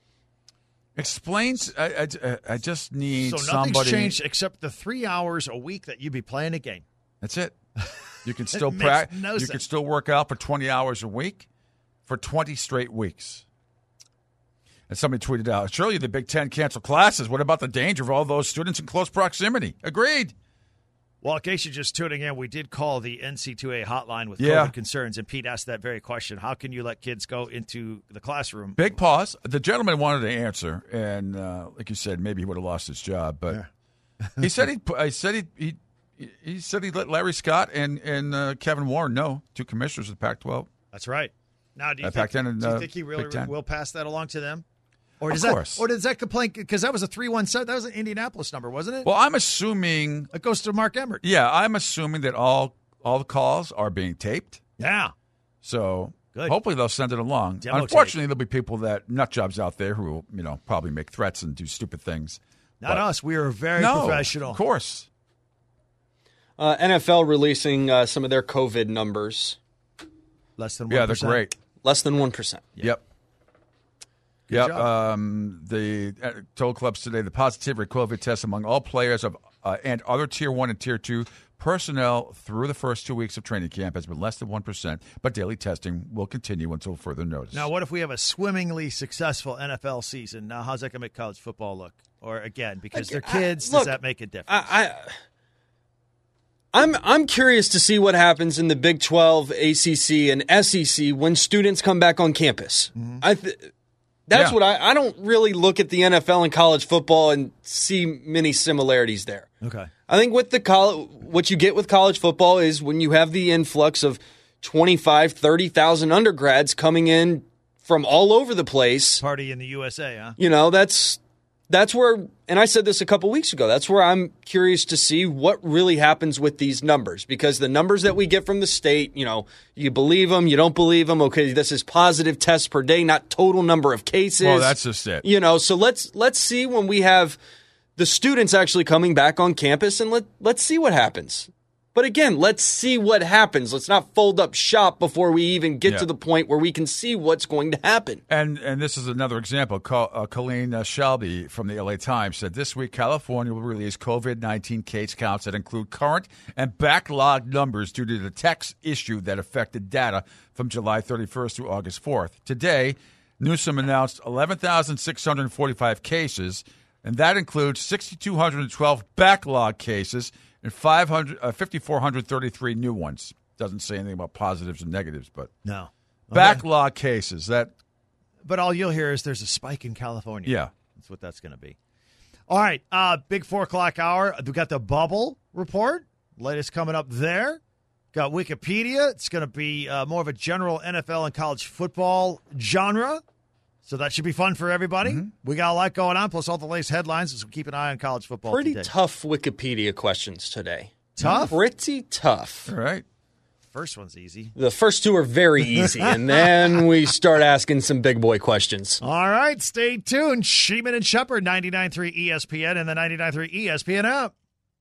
S3: Explains, I, I, I just need
S2: So nothing's
S3: somebody.
S2: changed except the three hours a week that you'd be playing a game.
S3: That's it. You can still
S2: makes
S3: practice.
S2: no
S3: you
S2: sense.
S3: can still work out for twenty hours a week for twenty straight weeks. And somebody tweeted out, surely the Big Ten canceled classes. What about the danger of all those students in close proximity? Agreed.
S2: Well, in case you're just tuning in, we did call the N C double A hotline with
S3: Yeah.
S2: COVID concerns, and Pete asked that very question. How can you let kids go into the classroom?
S3: Big pause. The gentleman wanted to answer, and uh, like you said, maybe he would have lost his job. But
S2: Yeah.
S3: he said he, I said he, he, he said he let Larry Scott and and uh, Kevin Warren know, two commissioners of the Pac twelve.
S2: That's right. Now, do you,
S3: Uh,
S2: think,
S3: Pac ten and,
S2: do you
S3: uh,
S2: think he really
S3: Big Ten.
S2: will pass that along to them? Or
S3: Of
S2: does that,
S3: course.
S2: Or does that complaint, because that was a three one seven, that was an Indianapolis number, wasn't it?
S3: Well, I'm assuming
S2: It goes to Mark Emmert.
S3: Yeah, I'm assuming that all all the calls are being taped.
S2: Yeah.
S3: So
S2: Good.
S3: hopefully they'll send it along.
S2: Demo
S3: Unfortunately, there'll be people that nut jobs out there who will, you know, probably make threats and do stupid things.
S2: Not
S3: But-
S2: us. We are very
S3: no,
S2: professional.
S3: Of course.
S4: Uh, N F L releasing uh, some of their COVID numbers.
S2: Less than one
S3: Yeah, they're
S2: percent.
S3: great.
S4: Less than one percent.
S3: Yep. Yep.
S2: job.
S3: Um, the uh, told clubs today the positivity of COVID tests among all players of uh, and other tier one and tier two personnel through the first two weeks of training camp has been less than one percent, but daily testing will continue until further notice.
S2: Now, what if we have a swimmingly successful N F L season? Now, how's that going to make college football look? Or, again, because they're
S4: I-
S2: kids,
S4: look,
S2: does that make a difference?
S4: I, I I'm I'm curious to see what happens in the Big twelve, A C C, and S E C when students come back on campus. I th- that's
S3: Yeah.
S4: what I I don't really look at the N F L and college football and see many similarities there.
S2: okay.
S4: I think with the college, what you get with college football is when you have the influx of twenty-five, thirty thousand undergrads coming in from all over the place.
S2: Party in the U S A, huh?
S4: You know, that's that's where, and I said this a couple weeks ago, that's where I'm curious to see what really happens with these numbers, because the numbers that we get from the state, you know, you believe them, you don't believe them. Okay, this is positive tests per day, not total number of cases.
S3: Well, that's just it.
S4: You know, so let's let's see when we have the students actually coming back on campus, and let let's see what happens. But again, let's see what happens. Let's not fold up shop before we even get
S3: Yeah.
S4: to the point where we can see what's going to happen.
S3: And and this is another example. Col- uh, Colleen uh, Shelby from the L A Times said this week California will release COVID nineteen case counts that include current and backlog numbers due to the text issue that affected data from July thirty-first through August fourth. Today, Newsom announced eleven thousand six hundred forty-five cases, and that includes six thousand two hundred twelve backlog cases and five hundred, uh, five thousand four hundred thirty-three new ones. Doesn't say anything about positives and negatives, but
S2: No.
S3: backlog cases. That
S2: But all you'll hear is there's a spike in California.
S3: Yeah.
S2: That's what that's going to be. All right. Uh, big four o'clock hour. We got the bubble report. Latest coming up there. Got Wikipedia. It's going to be uh, more of a general N F L and college football genre. So that should be fun for everybody.
S3: Mm-hmm.
S2: We got a lot going on, plus all the latest headlines as we keep an eye on college football
S4: Pretty
S2: today.
S4: tough Wikipedia questions today.
S2: Tough?
S4: Pretty tough.
S3: all right.
S2: First one's easy.
S4: The first two are very easy, and then we start asking some big boy questions.
S2: All right. Stay tuned. Sheeman and Shepard, ninety-nine point three E S P N and the ninety-nine point three E S P N app.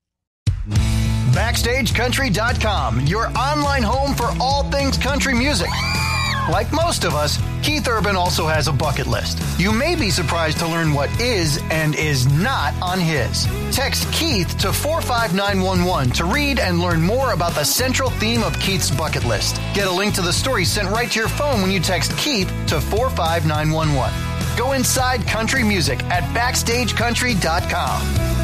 S11: Backstage Country dot com, your online home for all things country music. Like most of us, Keith Urban also has a bucket list. You may be surprised to learn what is and is not on his. Text Keith to four five nine one one to read and learn more about the central theme of Keith's bucket list. Get a link to the story sent right to your phone when you text Keith to four five nine one one. Go inside country music at Backstage Country dot com.